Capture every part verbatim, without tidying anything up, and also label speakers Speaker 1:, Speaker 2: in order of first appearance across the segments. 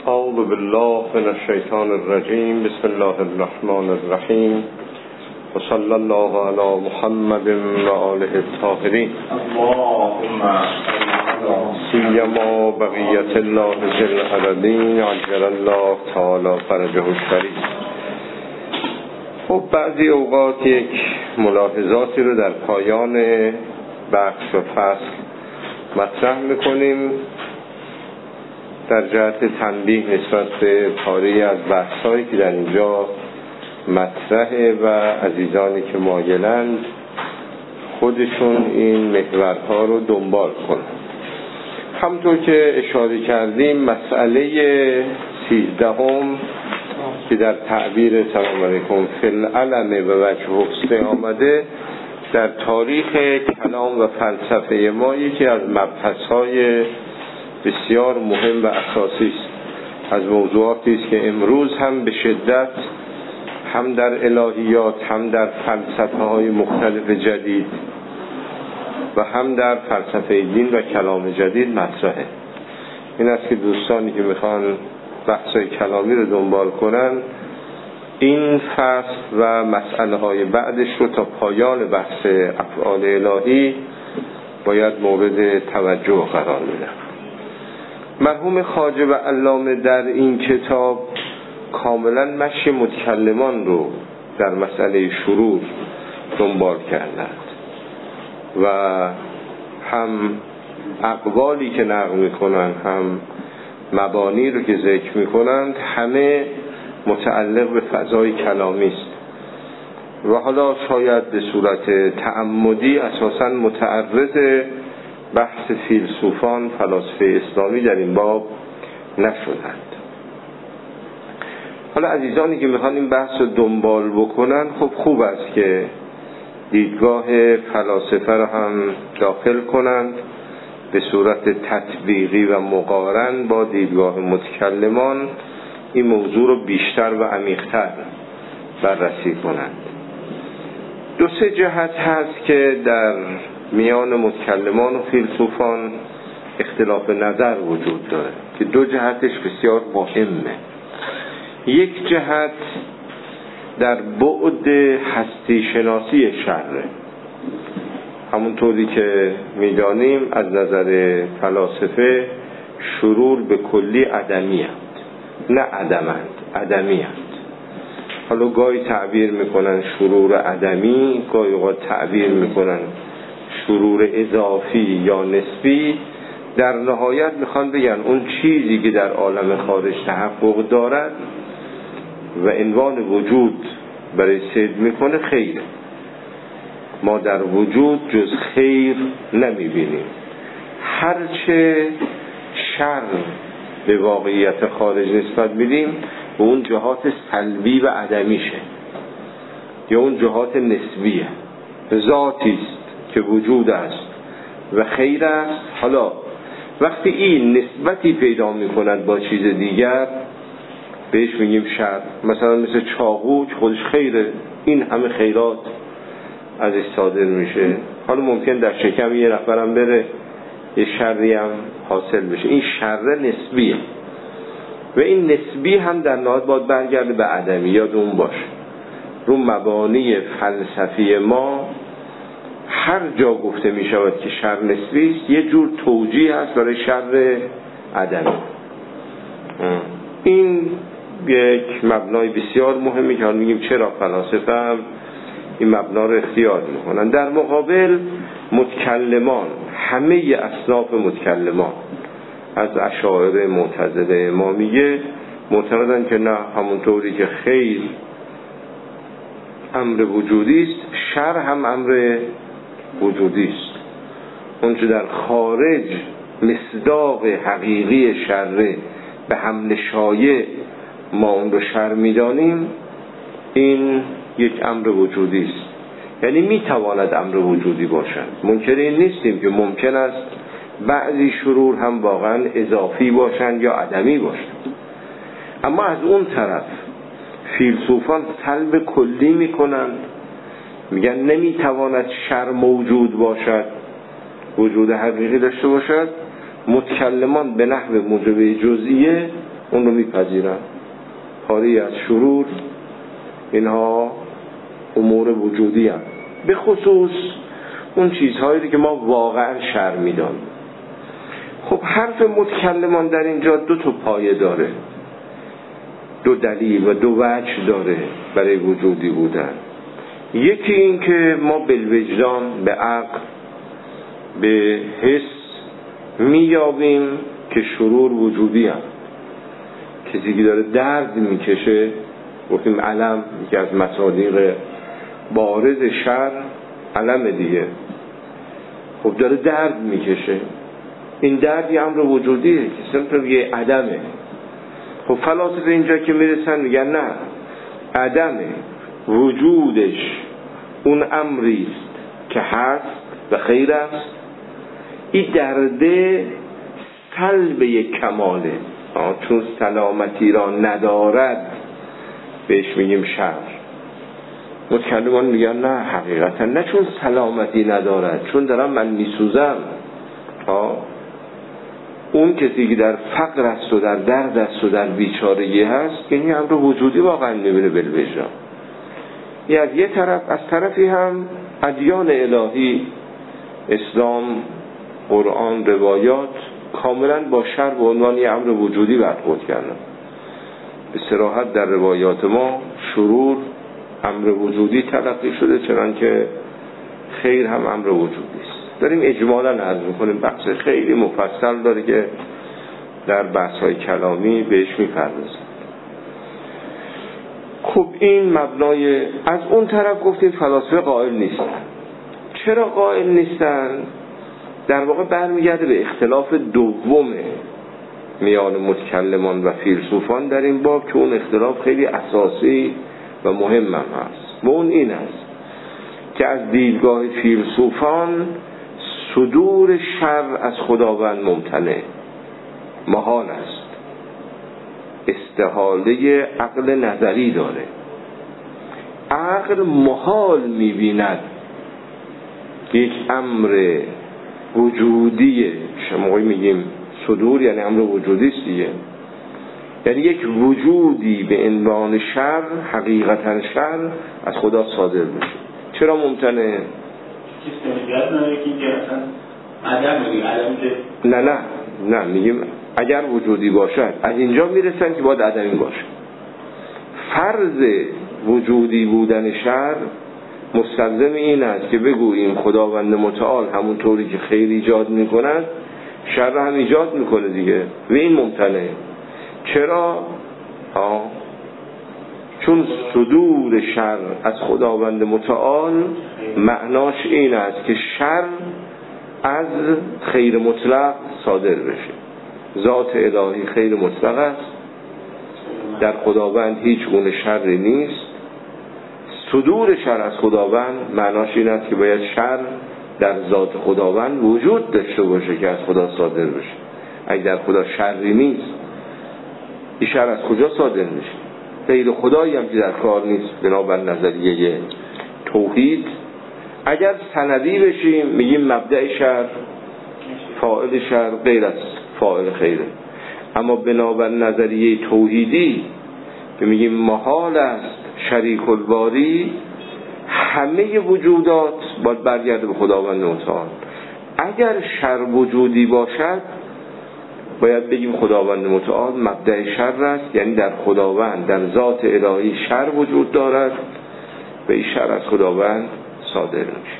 Speaker 1: اعوذ بالله من الشیطان الرجیم. بسم الله الرحمن الرحیم و صلی الله علی محمد و آله الطاهرین. سیما بقیت الله ذی العالمین عجل الله تعالی فرجه الشریف. خب بعضی اوقات یک ملاحظاتی رو در پایان بخش و فصل مطرح میکنیم در جهت تنبیه نسبت به پاره از بحثایی که در اینجا مطرحه و عزیزانی که مایلند خودشون این محورها رو دنبال کنن. همطور که اشاره کردیم مسئله سیزدهم که در تعبیر سلام علیکم فی العلم و وجه حسن آمده، در تاریخ کلام و فلسفه ما یکی از مبحث‌های بسیار مهم و اساسی است. از موضوعاتی است که امروز هم به شدت هم در الهیات هم در فلسفه‌های مختلف جدید و هم در فلسفه دین و کلام جدید مطرحه. این است که دوستانی که میخوان بحث‌های کلامی رو دنبال کنن این فصل و مسئله های بعدش رو تا پایان بحث افعال الهی باید مورد توجه قرار بدن. مرحوم خواجه و علامه در این کتاب کاملا مشی متکلمان رو در مسئله شرور دنبال کردند و هم اقوالی که نقل میکنن هم مبانی رو که ذکر میکنند همه متعلق به فضای کلامی است و حالا شاید به صورت تعمدی اساساً متعرض بحث فیلسوفان فلاسفه اسلامی در این باب نشدند. حالا عزیزانی که میخوان این بحث رو دنبال بکنن خب خوب است که دیدگاه فلاسفه رو هم داخل کنند به صورت تطبیقی و مقارن با دیدگاه متکلمان این موضوع رو بیشتر و عمیق‌تر بررسی کنند. دو سه جهت هست که در میان متکلمان و فیلسوفان اختلاف نظر وجود داره که دو جهتش بسیار مهمه. یک جهت در بعد هستی شناسی شره، همونطوری که میدانیم از نظر فلاسفه شرور به کلی عدمیت، نه عدمند، عدمیت. حالا گاهی تعبیر میکنن شرور عدمی، گاهی اوقات تعبیر میکنن شرور اضافی یا نسبی. در نهایت میخوان بگن اون چیزی که در عالم خارج تحقق دارد و عنوان وجود برای صید میکنه خیره. ما در وجود جز خیر نمیبینیم. هرچه شر به واقعیت خارج نسبت میدیم به اون جهات سلبی و عدمیشه یا اون جهات نسبیه. ذاتی است که وجود است و خیر است. حالا وقتی این نسبتی پیدا میکند با چیز دیگر بهش میگیم شر. مثلا مثل چاقو خودش خیره، این همه خیرات ازش صادر میشه. حالا ممکن در شکم یه نفرم بره یه شری هم حاصل بشه. این شر نسبیه و این نسبی هم در نهایت باید برگرده به عدمی. یاد اون باشه رو مبانی فلسفی ما هر جا گفته می شود که شر نسبی است یه جور توجیه هست برای شر عدمی. این یک مبنای بسیار مهمی که حال میگیم چرا فلاسفه هم این مبنا رو اختیار میکنن. در مقابل متکلمان، همه اصناف متکلمان از اشاعره معتزله امامیه معتقدن که نه، همونطوری که خیر امر وجودی است شر هم امر وجودی است. اونچه در خارج مصداق حقیقی شر به حمل شایع ما اون رو شر میدانیم، این یک امر وجودی است. یعنی میتواند امر وجودی باشد. منکر این نیستیم که ممکن است بعضی شرور هم واقعا اضافی باشند یا عدمی باشند. اما از اون طرف فیلسوفان سلب کلی میکنند، میگن نمیتواند شر موجود باشد، وجود حقیقی داشته باشد. متکلمان به نحو موجبه جزئیه اون رو میپذیرن. پاری از شرور اینها امور وجودی هم، به خصوص اون چیزهایی که ما واقعا شر میدانیم. خب حرف متکلمان در اینجا دو تا پایه داره، دو دلیل و دو وجه داره برای وجودی بودن. یکی این که ما بالوجدان، به عقل، به حس میابیم که شرور وجودی هم. کسی که داره درد میکشه، گفتیم علم یکی از مصادیق بارز شر علم دیگه، خب داره درد میکشه، این درد یه امر وجودیه که صرف یه عدمه. خب فلاسفه اینجا که میرسن میگن نه، عدمه، وجودش اون امریست که هست و خیر است. این درده سلب یک کماله، چون سلامتی را ندارد بهش میگیم شر. متکلمان میگن نه، حقیقتا نه چون سلامتی ندارد، چون دارم من میسوزم. اون کسی که در فقر است و در درد است و در بیچارگی هست، یعنی امر وجودی واقعا میبینه بالوجدان. یعنی از یه طرف، از طرفی هم ادیان الهی، اسلام، قرآن، روایات کاملا با شر به عنوان یه امر وجودی برخورد کردن. به صراحت در روایات ما شرور امر وجودی تلقی شده، چنانکه خیر هم امر وجودی است. داریم اجمالا عرض میکنیم، بحث خیلی مفصل داره که در بحث‌های کلامی بهش میپردازیم. خب این مبنای. از اون طرف گفتیم فلاسفه قائل نیستن. چرا قائل نیستن؟ در واقع برمیگرده به اختلاف دوم میان متکلمان و فیلسوفان در این باب، که اون اختلاف خیلی اساسی و مهم هم هست. و اون این است که از دیدگاه فیلسوفان صدور شر از خداوند ممتنع، محال است، استحاله عقل نظری داره. عقل محال میبیند یک امر وجودیه. شما میگیم صدور یعنی امر وجودی است دیگه، یعنی یک وجودی به عنوان شر، حقیقتا شر، از خدا صادر بشه. چرا ممتنه؟ نه نه نه میگیم اگر وجودی باشد، از اینجا میرسن که باید عدمی باشه. فرض وجودی بودن شر مستلزم این است که بگوییم خداوند متعال همونطوری که خیر ایجاد میکند شر هم ایجاد میکنه دیگه، و این ممتنه. چرا؟ آه. چون صدور شر از خداوند متعال معناش این است که شر از خیر مطلق صادر بشه. ذات الهی خیر مطلق است، در خداوند هیچ گونه شری نیست. صدور شر از خداوند معناش این است که باید شر در ذات خداوند وجود داشته باشه که از خدا صادر بشه. اگه در خدا شری نیست، این شر از کجا صادر میشه؟ غیر خدایی هم که در کار نیست. بنابر نظریه توحید اگر سندی بشیم میگیم مبدأ شر، فاعل شر غیر از فاعل خیره. اما بنابر نظریه توحیدی که میگیم محال است شریک الباری، همه وجودات باید برگرده به خداوند متعال. اگر شر وجودی باشد باید بگیم خداوند متعال مبدأ شر است، یعنی در خداوند، در ذات الهی شر وجود دارد و این شر از خداوند صادر میشه.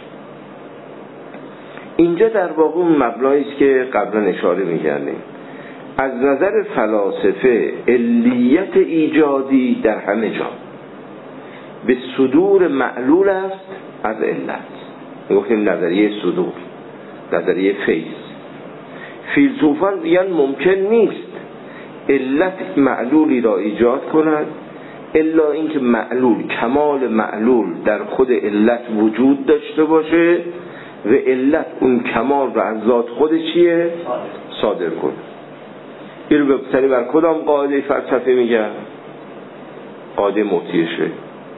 Speaker 1: اینجا در واقع اون مبنایی است که قبلا اشاره می‌کردیم. از نظر فلاسفه علیت ایجادی در همه جا به صدور معلول است از علت. گفتیم نظریه صدور، نظریه فیض. فیلسوفان میگن ممکن نیست علت معلولی را ایجاد کند الا اینکه معلول، کمال معلول در خود علت وجود داشته باشه و علت اون کمال را از ذات خود چیه؟ صادر کنه. این رو ببتنی بر کدام قاعده فلسفه میگن؟ قاعده معطی شی.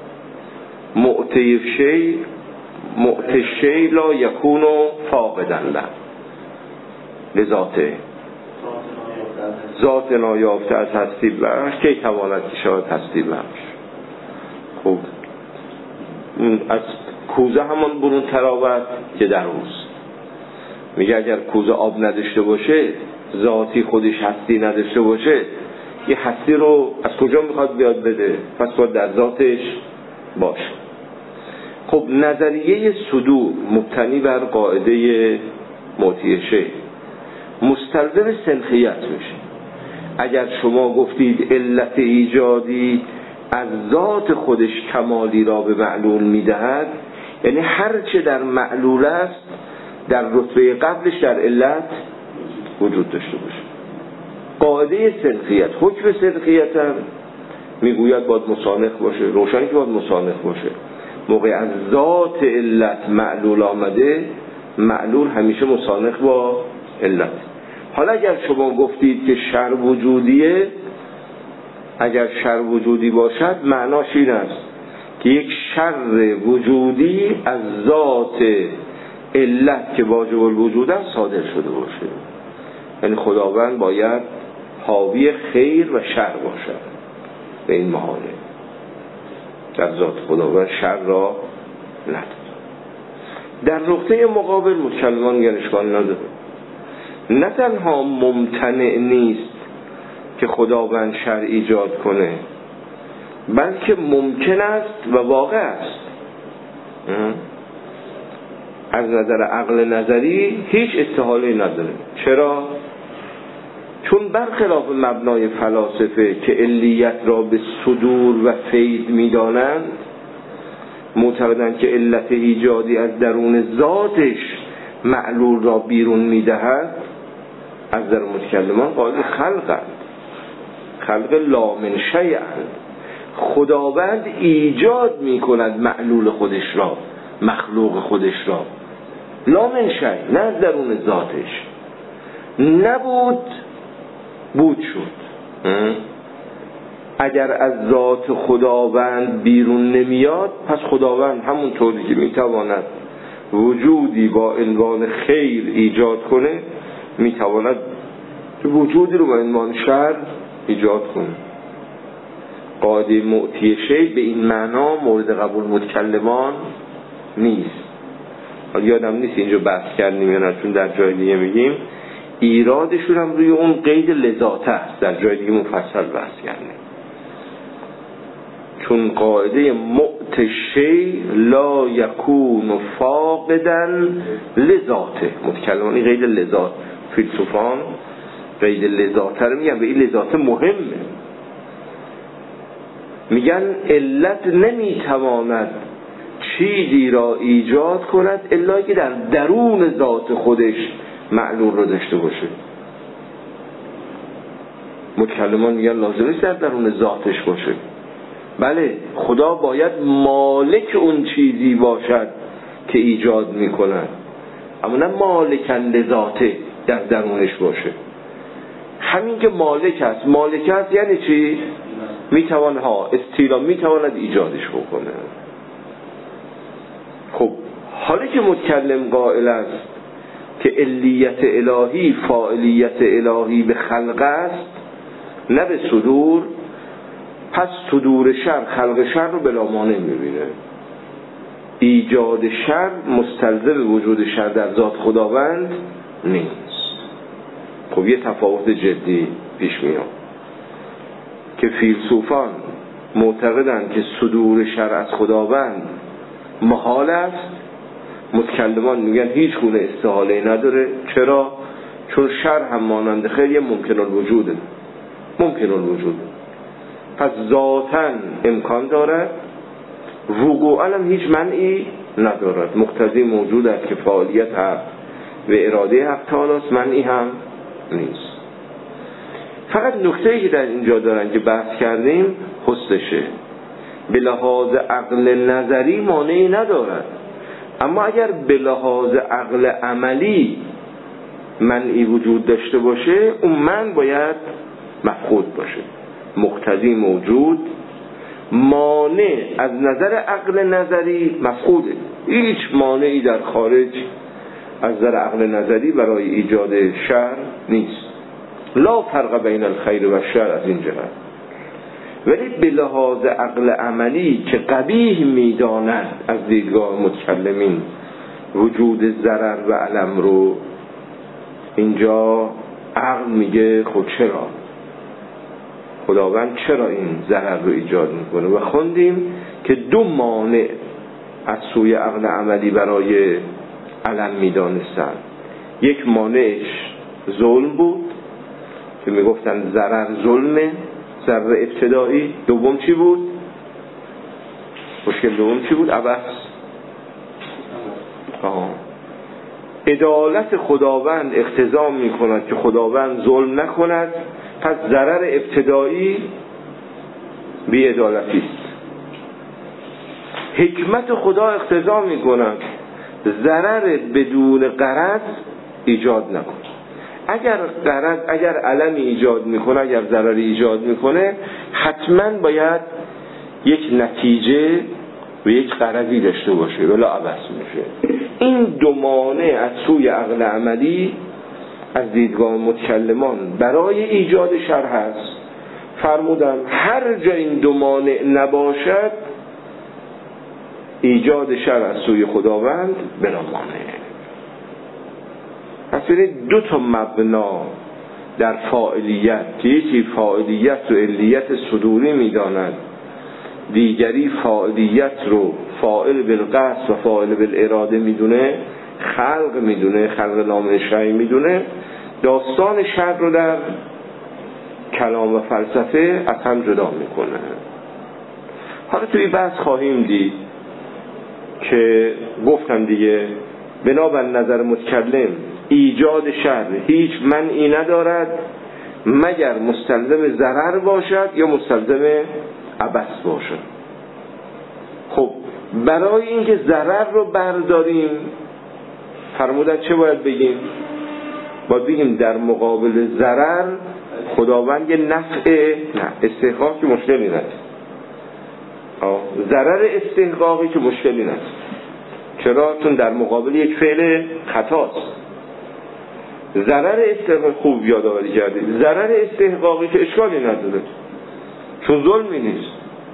Speaker 1: معطی شی معطی شی لا یکونو فاقدن له لذاته. ذات نایافته از هستی بخش که تواند که شاید هستی بخش. خب از کوزه همان برون تراود که در اوست. میگه اگر کوزه آب نداشته باشه، ذاتی خودش هستی نداشته باشه، یه هستی رو از کجا میخواد بیاد بده؟ پس باید در ذاتش باشه. خب نظریه صدور مبتنی بر قاعده معطیشه مستلزم سنخیت میشه. اگر شما گفتید علت ایجادی از ذات خودش کمالی را به معلول میدهد، یعنی هر چه در معلول است در رتبه قبلش در علت وجود داشته باشه. قاعده سنخیت، حکم سنخیت هم میگوید باید مسانخ باشه، روشنی که باید مسانخ باشه. موقع از ذات علت معلول آمده، معلول همیشه مسانخ با علت. حالا اگر شما گفتید که شر وجودیه، اگر شر وجودی باشد معناش این است که یک شر وجودی از ذات علت که واجب الوجود است صادر شده باشه. یعنی خداوند باید حاوی خیر و شر باشد. به این محاله در ذات خداوند شر را نداره. در نقطه مقابل متکلمان میگن اشکال نداره. نه تنها ممتنع نیست که خداوند شر ایجاد کنه، بلکه ممکن است و واقع است. از نظر عقل نظری هیچ استحاله نداره. چرا؟ چون برخلاف مبنای فلاسفه که علیت را به صدور و فید می‌دانند، معتقدند که علت ایجادی از درون ذاتش معلول را بیرون می‌دهد. از نظر متکلمان قائل خلقند، خلق لا من شیئند. خداوند ایجاد می‌کند معلول خودش را، مخلوق خودش را، لا من شیء، نه از درون ذاتش. نبود بود شد. اگر از ذات خداوند بیرون نمیاد، پس خداوند همونطوری که میتواند وجودی با عنوان خیر ایجاد کنه، میتواند وجودی رو با عنوان شر ایجاد کنه. قاعده معطی شی به این معنا مورد قبول متکلمان نیست. حالا یادم نیست اینجا بحث کردیم یا نه، چون در جای دیگه میگیم ایرادشون هم روی اون قید لذات است، در جای دیگه مفصل بحث کردیم. چون قاعده معطی شی لا یکون فاقدا لذاته. متکلمانی قید لذات، فیلسوفان قید لذات رو میگن، به این لذات مهمه. میگن علت نمیتواند چیزی را ایجاد کند الا که در درون ذات خودش معلول را داشته باشه. متکلمان میگن لازم نیست در درون ذاتش باشه. بله، خدا باید مالک اون چیزی باشد که ایجاد میکند، اما نه مالکن لذاته در درونش باشه. همین که مالک است، مالک است یعنی چی؟ میتوان ها استیلا میتواند ایجادش بکنه. خب حالا که متکلم قائل است که علیت الهی فاعلیت الهی به خلق است نه به صدور، پس صدور شر خلق شر رو بلا مانع میبینه. ایجاد شر مستلزم وجود شر در ذات خداوند نیست. خب یه تفاوت جدی پیش میاد که فیلسوفان معتقدند که صدور شر از خداوند محال است، متکلمان میگن هیچ گونه استحاله نداره. چرا؟ چون شر هم مانند خیر یه ممکن الوجوده، ممکن الوجوده، پس ذاتاً امکان دارد، وقوعاً هم هیچ منعی ندارد. مقتضی موجود است که فعالیت حق و اراده حق تعالی است، منعی هم نیست. فقط نکته‌ای که در اینجا دارن که بحث کردیم حسشه، به لحاظ عقل نظری مانعی ندارد، اما اگر به لحاظ عقل عملی منعی وجود داشته باشه، اون من باید مفقود باشه. مقتضی موجود، مانع از نظر عقل نظری مفقوده. هیچ مانعی در خارج از نظر عقل نظری برای ایجاد شر نیست. لا فرق بین الخیر و الشر از این جهت. ولی به لحاظ عقل عملی که قبیح میداند از دیدگاه متکلمین وجود ضرر و الم رو، اینجا عقل میگه خب چرا خداوند چرا این ضرر رو ایجاد میکنه؟ و خوندیم که دو مانع از سوی عقل عملی برای الم میدانستن. یک مانعش ظلم بود که میگفتن ضرر ظلمه، ضرر ابتدایی. دوم چی بود؟ مشکل دوم چی بود؟ عبث. آه. عدالت خداوند اقتضا میکند که خداوند ظلم نکند، پس ضرر ابتدایی بی عدالتی است. حکمت خدا اقتضا میکند ضرر بدون غرض ایجاد نکن. اگر غرض، اگر علمی ایجاد میکنه، اگر ضرری ایجاد میکنه، حتما باید یک نتیجه و یک غرضی داشته باشه، ولا عبث میشه. این دو مانع از سوی عقل عملی از دیدگاه متکلمان برای ایجاد شر هست. فرمودم هر جا این دو مانع نباشد ایجاد شر از سوی خداوند بلا مانع. پس ببینید دو تا مبنا در فاعلیت که یکی فاعلیت و علیت صدوری میداند، دیگری فاعلیت رو فاعل بالقصد و فاعل بالاراده میدونه، خلق میدونه، خلق نام شرعی میدونه. داستان شر رو در کلام و فلسفه از هم جدا میکنه. حالا توی بحث خواهیم دید که گفتم دیگه بنابر نظر متکلم ایجاد شر هیچ منعی ندارد مگر مستلزم ضرر باشد یا مستلزم عبث باشد. خب برای اینکه ضرر رو برداریم فرمودن چه باید بگیم؟ باید بگیم در مقابل ضرر خداوند یه نفع نه استحقاقی که مشکلی نداره. ضرر استحقاقی که مشکلی نداره. چرا؟ چون در مقابل یک فعل خطاست. ضرر استحقاقی خوب یادآوری کردید. ضرر استحقاقی که اشکالی نداره چون ظلمی نیست،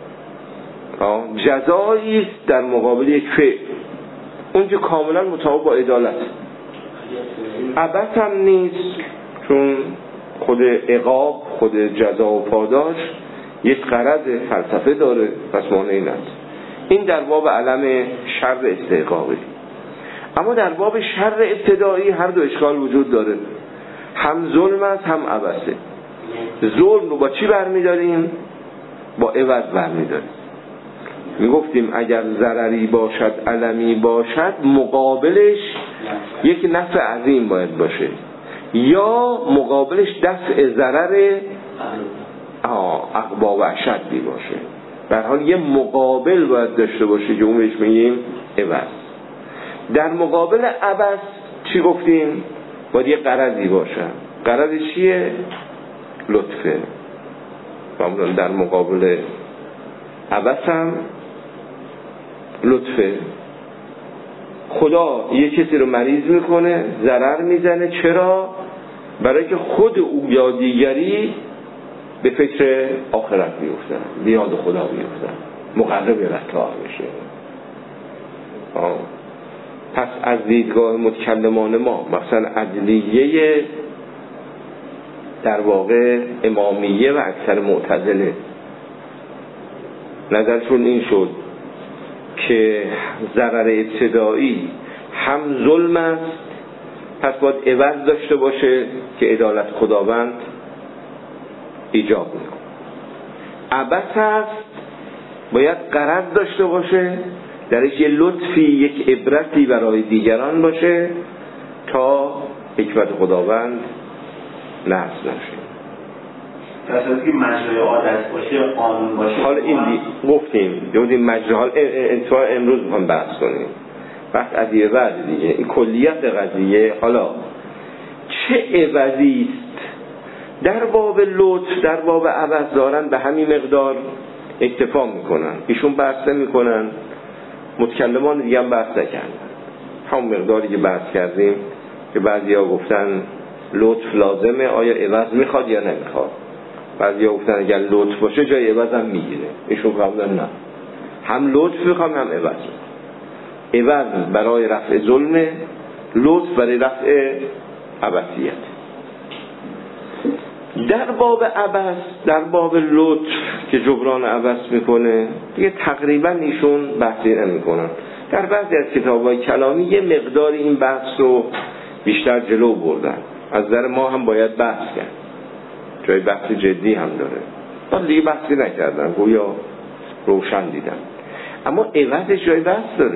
Speaker 1: جزایی است در مقابل یک فعل، اون که کاملا مطابق با عدالت. عبث هم نیست چون خود عقاب، خود جزا و پاداش یک غرض فلسفه داره، پس مانعی نیست. این در باب علم شر استحقاقی. اما در باب شر ابتدایی هر دو اشکال وجود داره، هم ظلم است هم عبثه. ظلم رو با چی برمیداریم؟ با عوض برمیداریم. میگفتیم اگر ضرری باشد علمی باشد مقابلش یک نفع عظیم باید باشه، یا مقابلش دفع ضرر اقبا و اشدی باشه. در حال یه مقابل باید داشته باشه که اون بهش میگیم عوض. در مقابل عبث چی گفتیم؟ باید یه غرضی باشه. غرض چیه؟ لطفه. در مقابل عبث هم لطفه. خدا یه کسی رو مریض میکنه، ضرر میزنه. چرا؟ برای که خود او یا دیگری به فکر آخرت بیفتن، بیاد خدا بیفتن، مقرب رتاع بشه. آه. پس از دیدگاه متکلمان ما مثلا عدلیه در واقع امامیه و اکثر معتزله نظرشون این شد که ضرر ابتدایی هم ظلم است، پس باید عوض داشته باشه که عدالت خداوند ایجاب میکنه. عبث است، باید غرض داشته باشه، درش یه لطفی، یک عبرتی برای دیگران باشه تا حکمت خداوند نقض نشه.
Speaker 2: درسته که مجرای عادت باشه، قانون باشه.
Speaker 1: حالا این دی... گفتیم دیدیم مجرای حال انتها امروز میخوام بحث کنیم. بحث قضیه بعد دیگه این کلیت قضیه. حالا چه عوضی است در باب لطف، در باب عوض دارن به همین مقدار اکتفا میکنن، ایشون بحث نمیکنن، متکلمان دیگه هم بحث نکردن. همون مقداری که بحث کردیم که بعضیا گفتن لطف لازمه، آیا عوض میخواد یا نمیخواد. بعضی ها گفتن اگر لطف باشه جای عوض هم میگیره، ایشون فرمودن نه، هم لطف میخوام هم عوض. عوض برای رفع ظلم، لطف برای رفع عبثیت. در باب عبث، در باب لطف که جبران عبث میکنه دیگه تقریبا ایشون بحثی نمیکنن. در بعضی از کتاب‌های کلامی یه مقدار این بحث رو بیشتر جلو بردن، از نظر ما هم باید بحث کرد، جای بحث جدی هم داره، ولی دیگه بحثی نکردن، گویا روشن دیدن. اما عوضش جای بحث داره.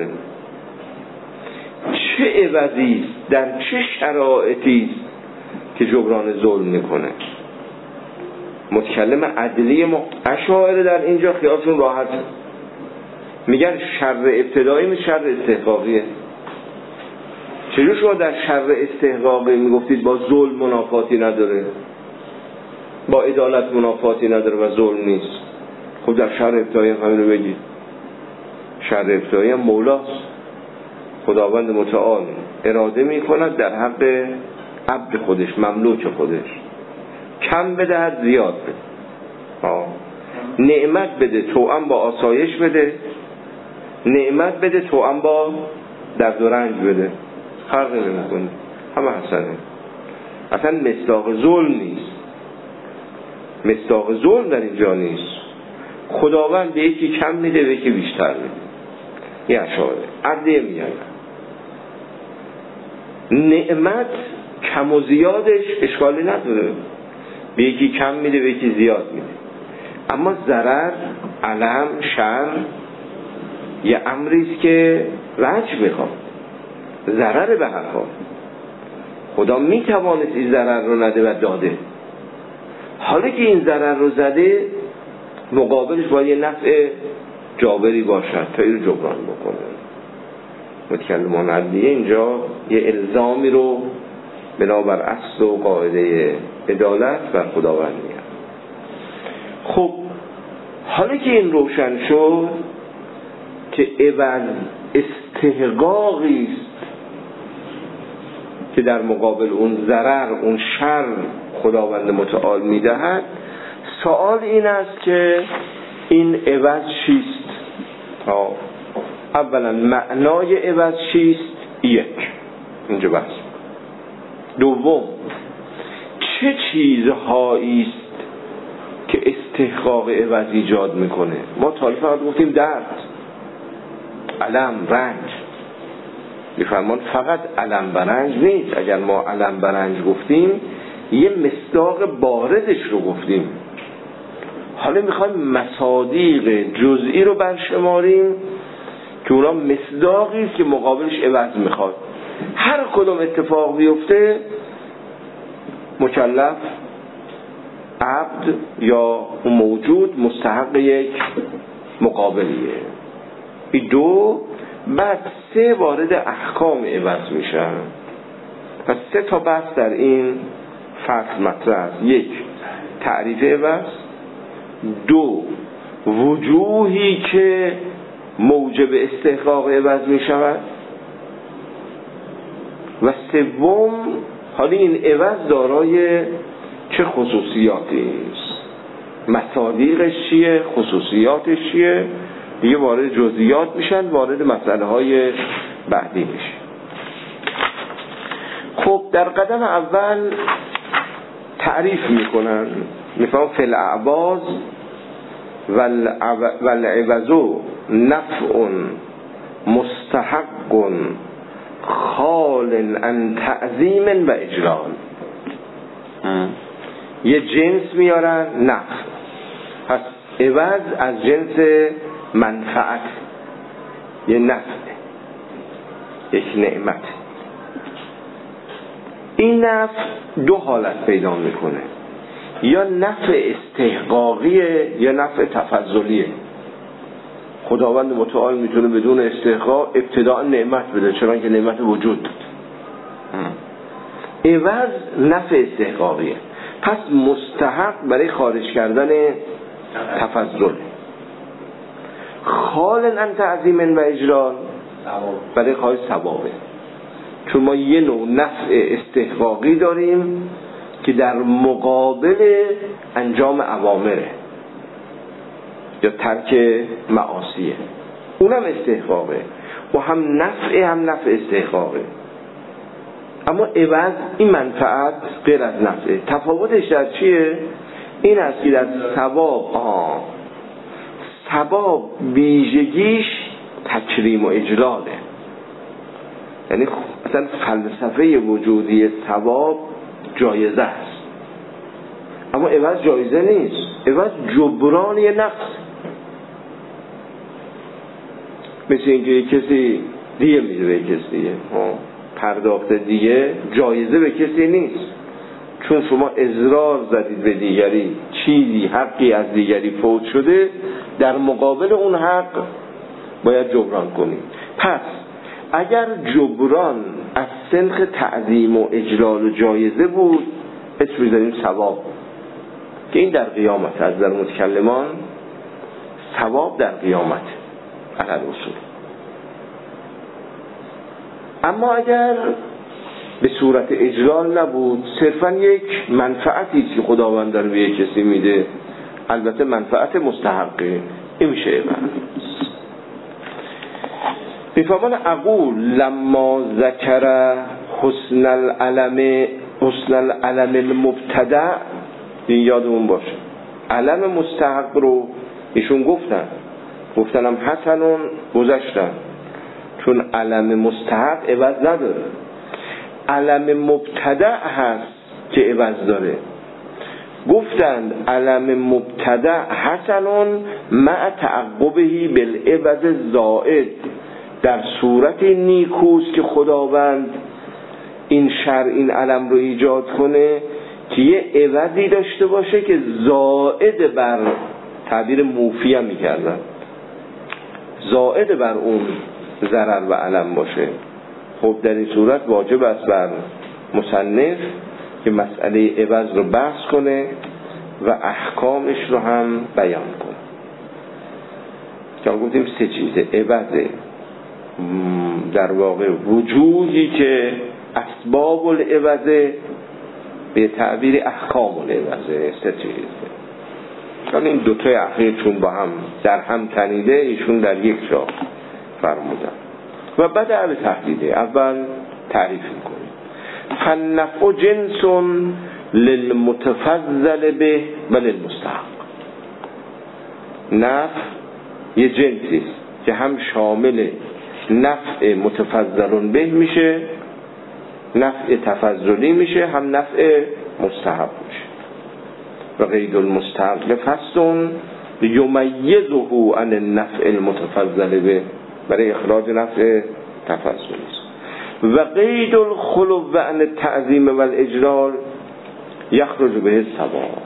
Speaker 1: چه عوضی است، در چه شرایطی است که جبران ظلم میکنه؟ متکلم عدلی ما اشاعره در اینجا خیالشون راحت، میگن شر ابتدایی مثل شر استحقاقیه. چجور شما در شر استحقاقی میگفتید با ظلم منافاتی نداره، با عدالت منافاتی نداره و ظلم نیست؟ خب در شر ابتدایی هم همین رو بگید. شر ابتدایی هم مولاست، خداوند متعال اراده میکند در حق عبد خودش، مملوک خودش، کم بدهد زیاد بده. آه. نعمت بده توأم با آسایش بده، نعمت بده توأم با درد و رنج بده، فرق نمیکنه، همه حسنه. اصلا مصداق ظلم نیست، مصداق ظلم در اینجا نیست. خداوند به یکی کم میده به یکی بیشتر میده. یه اشاره عدلیه میگن نعمت کم و زیادش اشکالی نداره، به یکی کم میده به یکی زیاد میده. اما ضرر، علم، شر یه امریست که رنج میخواد، ضرر به هر حال. خدا میتوانست این ضرر رو نده و داده. حالا که این ضرر رو زده، مقابلش باید یه نفع جابری باشد تا این رو جبران بکنه. متکلمان عدلیه اینجا یه الزامی رو بنابر اصل و قاعده عدالت بر خداوند میاد. خب حالا که این روشن شد که عوض استحقاقی است که در مقابل اون ضرر، اون شر خداوند متعال میدهد، سوال این است که این عوض چیست؟ اولا معنای عوض چیست؟ یک، اینجا بحث. دوم، چه چیزهایی است که استحقاق عوض ایجاد میکنه؟ ما تا فقط گفتیم درد، علم، رنج. میفرمان فقط علم و رنج نیست. اگر ما علم و رنج گفتیم یه مصداق باردش رو گفتیم. حالا میخوایم مصادیق جزئی رو برشماریم که اونا مصداقی است که مقابلش عوض میخواد. هر کدوم اتفاق بیفته مکلف، عبد یا موجود مستحق یک مقابلیه. این دو، بعد سه وارد احکام عوض میشن. پس سه تا بحث در این فصل مطرح است. یک، تعریف عوض. دو، وجوهی که موجب استحقاق عوض می شود. و سوم، حالا این عوض دارای چه خصوصیاتی است، مصادیقش چیه، خصوصیاتش چیه. دیگه وارد جزئیات میشن، وارد مسئله های بعدی میشه. خب در قدم اول تعریف میکنن، میفهم فی الاعواض والعوض نفع مستحق خال عن تعظیم و اجلال. یه جنس میارن، نفع، پس عوض از جنس منفعت، یه نفع، یک نعمت. این نفع دو حالت پیدا میکنه، یا نفع استحقاقیه یا نفع تفضلیه. خداوند متعال میتونه بدون استحقاق ابتداء نعمت بده، چون که نعمت وجود داد. عوض نفع استحقاقیه، پس مستحق برای خارج کردن تفضل. خال عن تعظیم و اجلال برای خواهش ثوابه. چون ما یه نوع نفع استحقاقی داریم که در مقابل انجام اوامره یا ترک معاصیه، اونم استحقاقه و هم نفع هم نفع استحقاقه. اما عوض این منفعت غیر از نفعه. تفاوتش در چیه؟ این است که در ثواب آه ثواب ویژگیش تکریم و اجلاله، یعنی اصلا فلسفه وجودی ثواب جایزه است، اما عوض جایزه نیست، عوض جبران یه نقص. مثل اینکه یک کسی دیگه میده به کسی دیگه، پرداخت دیگه جایزه به کسی نیست، چون شما اضرار زدید به دیگری، چیزی حقی از دیگری فوت شده، در مقابل اون حق باید جبران کنید. پس اگر جبران از سنخ تعظیم و اجلال و جایزه بود، اسم می‌ذاریم ثواب، که این در قیامت از در متکلمان ثواب در قیامت علی الاصول. اما اگر به صورت اجلال نبود، صرفا یک منفعتی که خداوند داره به یک کسی میده، البته منفعت مستحقه، این میشه عوض. میفهمان اقول لما ذکر حسن العلم حسن العلم المبتدع، این یادمون باشه علم مستحق رو ایشون گفتن گفتنم حسنون گذاشتن، چون علم مستحق عوض نداره، علم مبتدع هست که عوض داره. گفتند علم مبتدع حسنون مع تعقبهی بالعوض زائد، در صورت نیکوست که خداوند این شرع این علم رو ایجاد کنه که یه عوضی داشته باشه که زائد بر، تعبیر موفی هم میکردن، زائد بر اون ضرر و علم باشه. خب در این صورت واجب است بر مصنف که مسئله عوض رو بحث کنه و احکامش رو هم بیان کنه. که گفتیم سه چیزه عوضه، در واقع وجودی که اسباب العوضه، به تعبیر احکام العوضه، سه چیزه. یعنی این دوتای اخیر چون با هم در هم تنیده، ایشون در یک جا فرمودن و بعد اول تحلیله. اول تعریف میکنیم فالنفع جنس للمتفضل به و للمستحق. نفع یه جنسی که هم شامل نفع متفضل به میشه، نفع تفضلی میشه، هم نفع مستحب میشه. و قید المستحق فصل یمیزه عن النفع المتفضل به، برای اخراج نفع تفضلی است. و قید الخلو عن التعظیم و الاجلال یخرج به الثواب.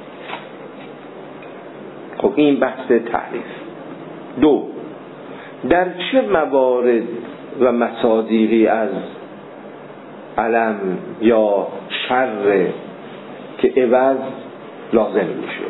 Speaker 1: خب این بحث تعریف. دو، در چه موارد و مصادیقی از علم یا شر که عوض لازم میشه؟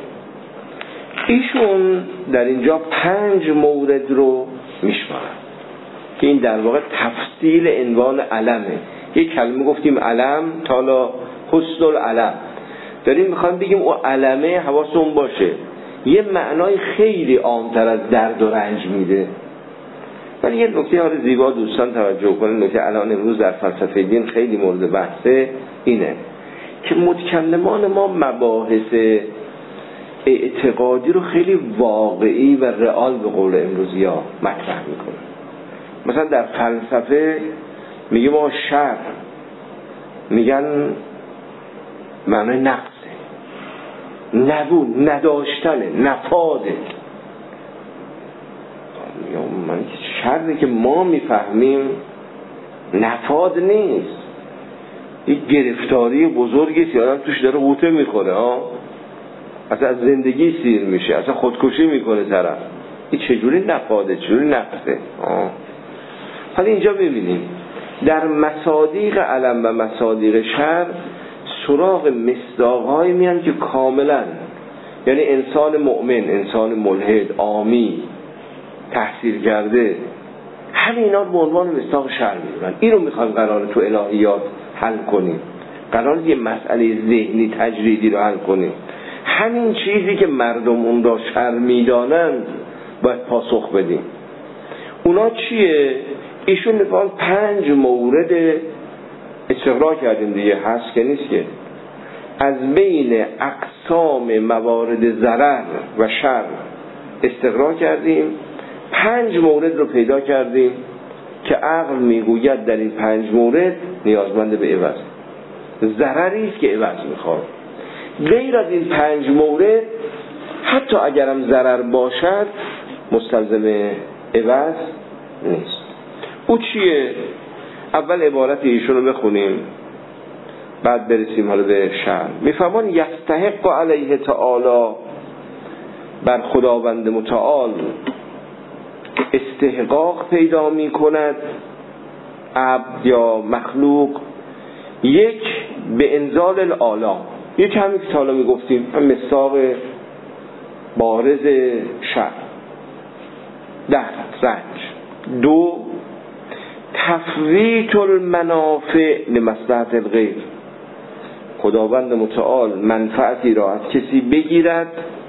Speaker 1: ایشون در اینجا پنج مورد رو میشمارن که این در واقع تفصیل عنوان علمه. یک کلمه گفتیم علم، تا حالا حسن العلم داریم میخوایم بگیم او علمه، حواستون باشه یه معنای خیلی عامتر از درد و رنج میده. ولی یه نکته حال زیبا دوستان توجه کنن، نکته الان امروز در فلسفه دین خیلی مورد بحثه، اینه که متکلمان ما مباحث اعتقادی رو خیلی واقعی و رئال به قول امروزی ها مطرح میکنن. مثلا در فلسفه میگه ما شر، میگن معنای نقصه، نبود، نداشتنه، نفاده. من شری که ما میفهمیم نفاد نیست، یک گرفتاری بزرگی که آدم توش داره غوطه میخوره، ها اصلا از زندگی سیر میشه، اصلا خودکشی میکنه طرف. این چجوری نفاده، چجوری نقصه؟ حالا اینجا ببینیم در مصادیق علم و مصادیق شر سراغ مصداق‌هایی میان که کاملا، یعنی انسان مؤمن، انسان ملحد، عامی، تحصیل کرده، همین اینا رو به عنوان مصداق شرع می‌دونن. این رو می‌خوایم قراره تو الهیات حل کنیم، قراره یه مسئله ذهنی تجریدی رو حل کنیم. همین چیزی که مردم اون را شرع می‌دانند باید پاسخ بدیم. اونا چیه؟ ایشون میگن پنج مورد استقرار کردیم دیگه، هست که نیست که از بین اقسام موارد ضرر و شر استقرار کردیم، پنج مورد رو پیدا کردیم که عقل میگوید در این پنج مورد نیازمند به عوض، ضرری است که عوض میخواد. غیر از این پنج مورد حتی اگرم ضرر باشد مستلزم عوض نیست. او چیه؟ اول عبارت ایشون رو بخونیم بعد برسیم حالا به شرع. میفهمان یستحق علیه تعالی، بر خداوند متعال استحقاق پیدا می کند عبد یا مخلوق، یک به انزال الاعلی، یک همین که حالا می گفتیم هم مصداق بارز شرع در رنج. دو تفویت المنافع لمصلحت الغیر، خداوند متعال منفعتی را از کسی بگیرد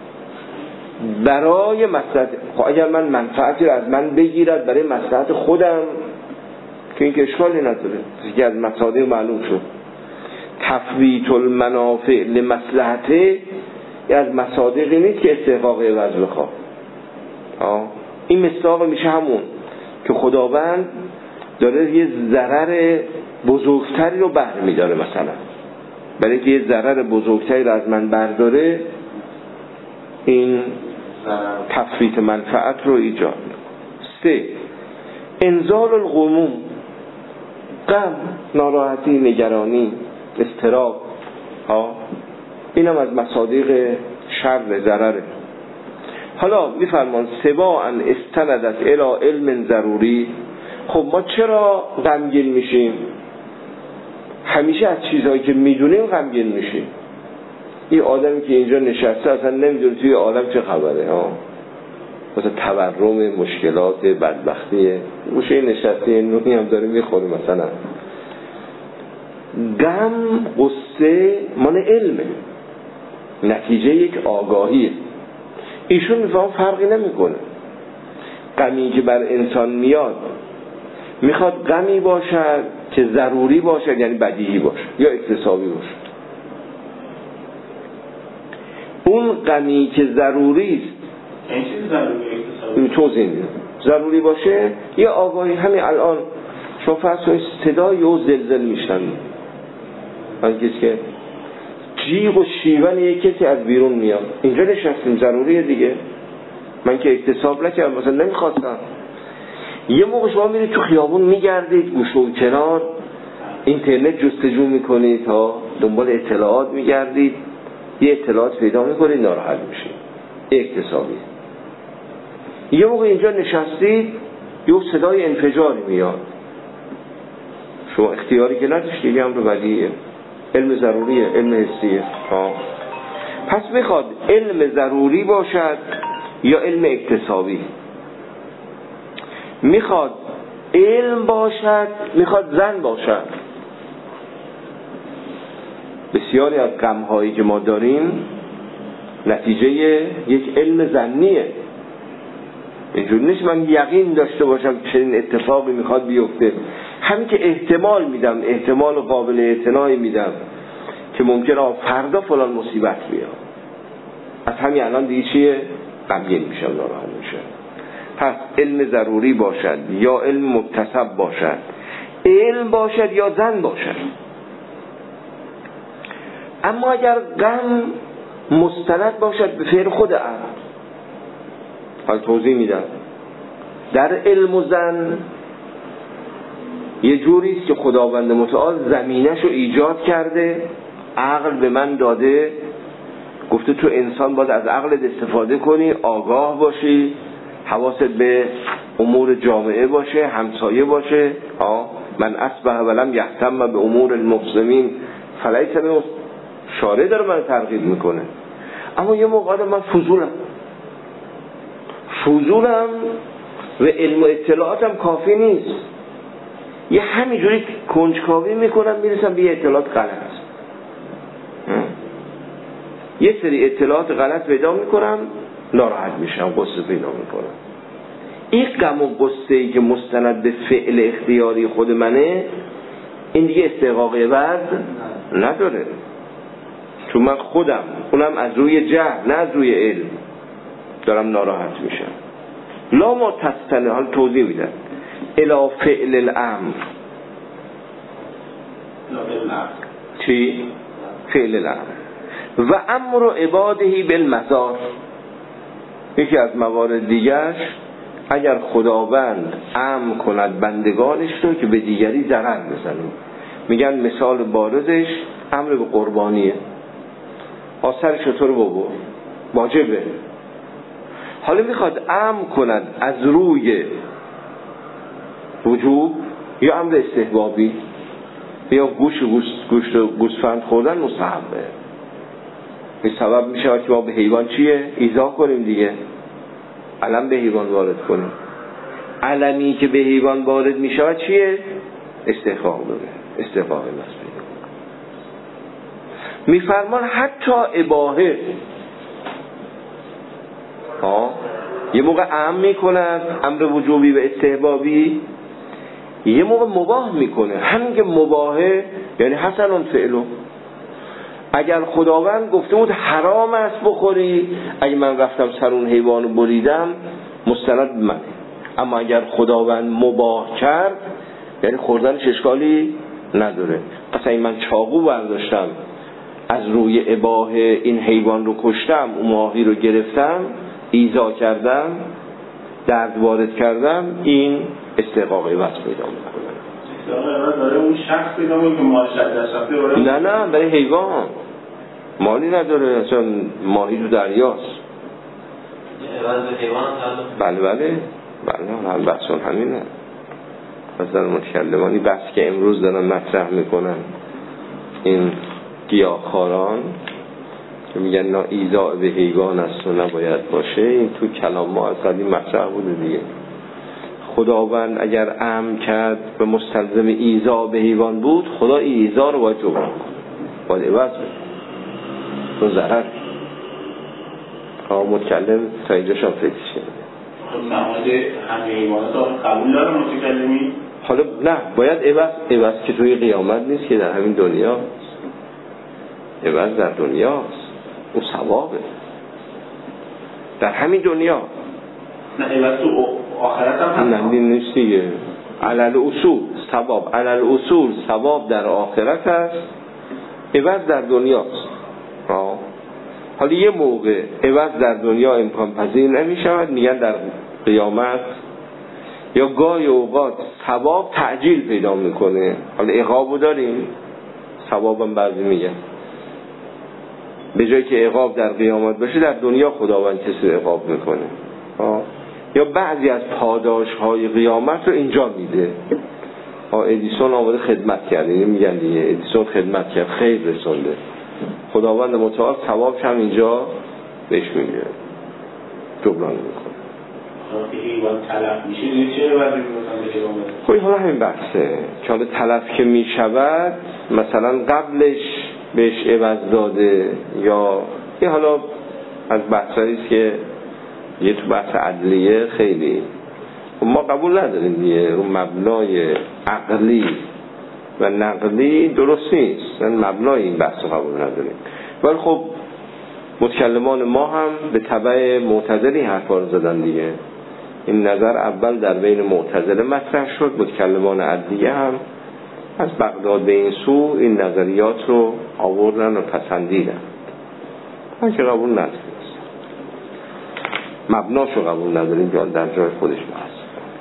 Speaker 1: برای مصلحت. خب اگر من منفعتی را از من بگیرد برای مصلحت خودم که این که اشکالی نداره، که از مصادیق معلوم شد. تفویت المنافع لمصلحته از مصادیقی نیست که استحقاق عوض بخواد. این مصداق میشه همون که خداوند داره یه ضرر بزرگتری رو بر میداره، مثلا برای که یه ضرر بزرگتری رو از من برداره، این تفویت منفعت رو ایجاد. سه انزال الغموم، غم، ناراحتی، نگرانی، اضطراب، ها اینم از مصادیق شر ضرره. حالا میفرمان سواء استندت الی علم ضروری. خب ما چرا غمگین میشیم؟ همیشه از چیزهایی که میدونیم غمگین میشیم. این آدمی که اینجا نشسته اصلا نمیدونه توی عالم چه خبره، ها مثلا تورم، مشکلات، بدبختی، گوشه نشسته نونی هم داره میخوره مثلا. غم، غصه مال علمه، نتیجه یک آگاهیه. ایشون میفهم فرقی نمیکنه. غمی که بر انسان میاد میخواد غمی باشد که ضروری باشد، یعنی بدیهی باشد یا اکتسابی باشد. اون غمی که ضروری است،
Speaker 2: این چیز ضروری اکتسابی
Speaker 1: توضیح میدم، ضروری باشه یا آگاهی. همین الان شما فرض کنید صدای و زلزله میشنوید، من کسی که جیغ و شیون یک کسی از بیرون میاد، اینجا نشستیم، ضروریه دیگه. من که اکتساب نکردم، مثلا نمیخواستم. یه موقع شما میرید تو خیابون میگردید، گوشه و کنار اینترنت جستجو میکنید، ها دنبال اطلاعات میگردید، یه اطلاعات پیدا میکنید، ناراحت میشید، اکتسابی. یه موقع اینجا نشستید یه صدای انفجاری میاد، شما اختیاری که نداشتید، یه امر بدیهیه، علم ضروریه، علم حسیه. ها پس میخواد علم ضروری باشد یا علم اکتسابی؟ میخواد علم باشد، میخواد زن باشد. بسیاری از غم‌هایی که ما داریم نتیجه یک علم ظنیه. اینجور نیست من یقین داشته باشم که چنین اتفاقی میخواد بیفته، همین که احتمال میدم، احتمال قابل اعتنایی میدم که ممکنه فردا فلان مصیبت بیاد، از همین الان دیگه چیه؟ غمگین میشم، ناراحت میشم. پس علم ضروری باشد یا علم مکتسب باشد، علم باشد یا زن باشد. اما اگر غم مستند باشد به فعل خود عقل، حال توضیح میدم. در علم و زن یه جوری است که خداوند متعال زمینش رو ایجاد کرده، عقل به من داده، گفته تو انسان باید از عقلت استفاده کنی، آگاه باشی، حواست به امور جامعه باشه، همسایه باشه. ها من اصبح ولم یهتم به امور المسلمین فلیس منهم. شارع داره من ترغیب میکنه. اما یه موقع من فضولم فضولم و علم و اطلاعات هم کافی نیست. یه همینجوری کنجکاوی میکنم میرسم به یه اطلاعات غلط، یه سری اطلاعات غلط پیدا میکنم، ناراحت میشم، قصه پیدا میکنم. این غم و قصه‌ای که مستند به فعل اختیاری خود منه، این دیگه استحقاق عوض نداره، چون من خودم اونم از روی جهل نه از روی علم دارم ناراحت میشم. لا ما تستنه، حال توضیح میدم، الا فعل الامر. چی؟ فعل الامر و امر عباده بالمزار. یکی از موارد دیگرش، اگر خداوند امر کند بندگانش رو که به دیگری ضرر بزنه، میگن مثال بارزش امر به قربانیه. آثر چطور بابا؟ واجبه. حالا میخواد امر کند از روی وجوب یا امر استحبابی، یا گوش گوشت گوشت گوسفند خوردن مستحبه. این سبب میشه که ما به حیوان چیه؟ ایذا کنیم دیگه، علم به حیوان وارد کنیم. علمی که به حیوان وارد میشه چیه؟ استحقاق داره، استحقاق مسئله. میفرمان حتی اباحه ها یه موقع امر میکنه، امر وجوبی و استحبابی، یه موقع مباح میکنه. همین که مباحه یعنی حسن فعلو. اگر خداوند گفته بود حرام است بخوری، اگه من رفتم سر اون حیوانو بریدم مستند منه. اما اگر خداوند مباح کرد یعنی خوردنش اشکالی نداره. مثلا این من چاقو برداشتم از روی اباحه این حیوان رو کشتم، اون ماهی رو گرفتم، ایذا کردم، درد وارد کردم، این استحقاق عوض پیدا میکنه.
Speaker 2: استحقاق عوض داره اون شخص پیدا میکنه که مالش از دست رفته؟
Speaker 1: نه نه، برای حیوان مالی نداره، اصلا ماهی تو دریاست.
Speaker 2: عوض به حیوان هم
Speaker 1: بله بله بله، هم بحثون همینه. مثلا متکلمانی بحث که امروز دارن مطرح میکنن، این گیاهخواران که میگن نه ایذا به حیوان است و نباید باشه، این تو کلام ما از قدیم مطرح بوده دیگه. خداوند اگر امر کرد و مستلزم ایذا به حیوان بود، خدا ایذا رو باید جبران کنه، باید عوض بده، تو ضرر. ها متکلم تا اینجاش هم فکر شده.
Speaker 2: نماز همه حیوانات رو قبول داره متکلمی؟
Speaker 1: حالا نه، باید عوض. عوض که توی قیامت نیست، که در همین دنیا عوض در دنیاست، اون ثوابه در همین دنیا.
Speaker 2: نه عوض تو آخرت هم
Speaker 1: نه نیست دیگه. علل اصول ثواب، علل اصول ثواب در آخرت هست، عوض در دنیاست. آه. حالا یه موقع عوض در دنیا امکان پذیر نمی شود، میگن در قیامت، یا گاهی اوقات ثواب تعجیل پیدا میکنه. حالا عقابو داریم، ثوابم بعضی میگن به جایی که عقاب در قیامت باشه، در دنیا خداوند کسی عقاب میکنه. آه. یا بعضی از پاداش های قیامت رو اینجا میده. ادیسون آمده خدمت کرده، این میگن دیگه ادیسون خدمت کرد، خیر رسونده، خداوند متعال ثوابش هم اینجا بهش میگه، جبران میکنه.
Speaker 2: حیوان تلف میشه دیگه چه وضعی میکنه؟
Speaker 1: خب حالا همین بحثه که حالا تلف که میشود، مثلا قبلش بهش عوض داده، یا این حالا از بحثایی است که یه تو بحث عدلیه خیلی ما قبول نداریم دیگه، رو مبنای عقلی و نقلی درست نیست، مبنای این بحث رو قبول نداریم. ولی خب متکلمان ما هم به تبع معتزلی حرفا رو زدن دیگه. این نظر اول در بین معتزله مطرح شد، متکلمان عدلیه هم از بغداد به این سو این نظریات رو آوردن و پسندیدن. ما که قبول نداریم، مبناشو قبول نداریم، جان در جای خودش بحث.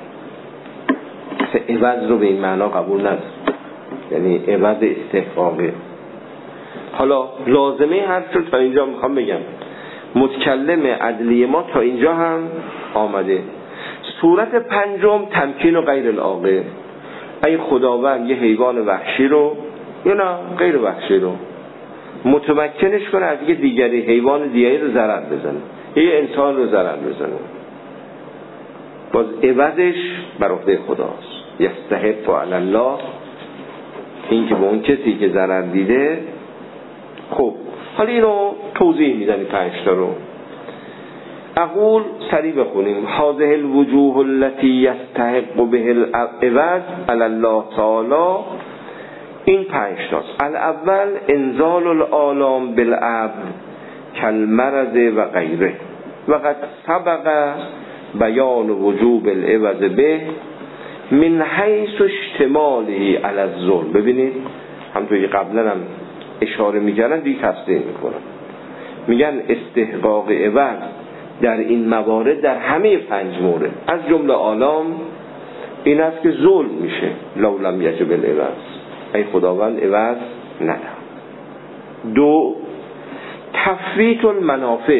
Speaker 1: عوض رو به این معنا قبول نداریم، یعنی عوض استحقاقه. حالا لازمه حرف رو تا اینجا میخوام بگم، متکلم عدلی ما تا اینجا هم آمده. صورت پنجم تمکین و غیر العاقل. ای خداوند یه حیوان وحشی رو یا نه غیر وحشی رو متمکنش کنه از یه دیگری حیوان دیگری رو ضرر بزنه، یه انسان رو ضرر بزنه. باز عوضش بر عهده خداست. یستحق علی الله، این که به اون کسی که ضرر دیده. خب حالا اینو توضیح میدنی پنج تا رو. اقول سریع بخونیم. هذه الوجوه التي يستحق به العوض علی الله تعالی، این پنج تاست. الاول انزال الآلام بالعبد کالمرض و غیره و قد سبق بیان وجوب العوض به من حیث اشتماله علی الظلم. ببینید همونطور که قبلا هم اشاره میکردن دیگه تفسیر میکنن، میگن استحقاق عوض در این موارد در همه پنج مورد از جمله آلام این است که ظلم میشه. لو لم یجب العوض، ای خداوند عوض ندهم. دو، تفویت المنافع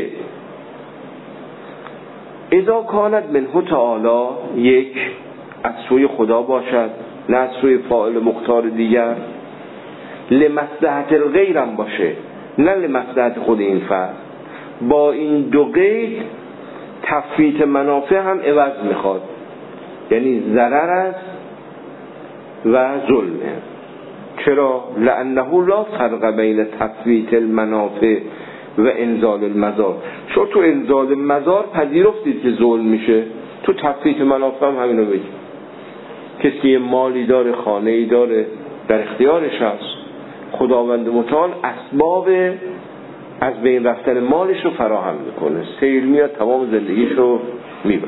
Speaker 1: اذا کانت منه تعالی، یک از سوی خدا باشد نه از سوی فاعل مختار دیگر، لمصلحت الغیر هم باشه نه لمصلحت خود این فرد. با این دو قید تفویت منافع هم عوض میخواد، یعنی ضرر است و ظلمه. چرا؟ لانه لا فرق بین تفویت المنافع و انزال المضار. چون تو انزال المضار پذیرفتید که ظلم میشه، تو تفویت منافع هم همینو بگید. کسی یه مالی داره، خانه‌ای داره، در اختیارش هست، خداوند متعال اسباب از بین رفتن مالش رو فراهم میکنه، سیل میاد تمام زندگیش رو میبره.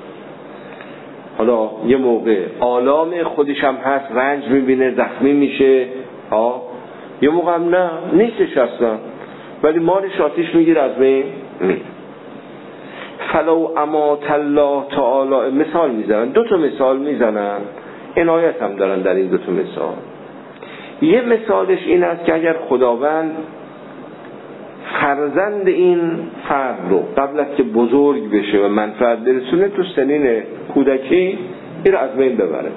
Speaker 1: حالا یه موقع آلام خودش هم هست، رنج میبینه، زخمی میشه، ها یه موقع هم نه نیستش اصلا، ولی مالش آتیش میگیره، از بین میره. فلو امات الله تعالی، مثال میزنن، دو تا مثال میزنن، عنایت هم دارن در این دو تا مثال. یه مثالش این است که اگر خداوند فرزند این فرد رو قبل از که بزرگ بشه و منفعت برسونه تو سنین کودکی این رو از بین ببره،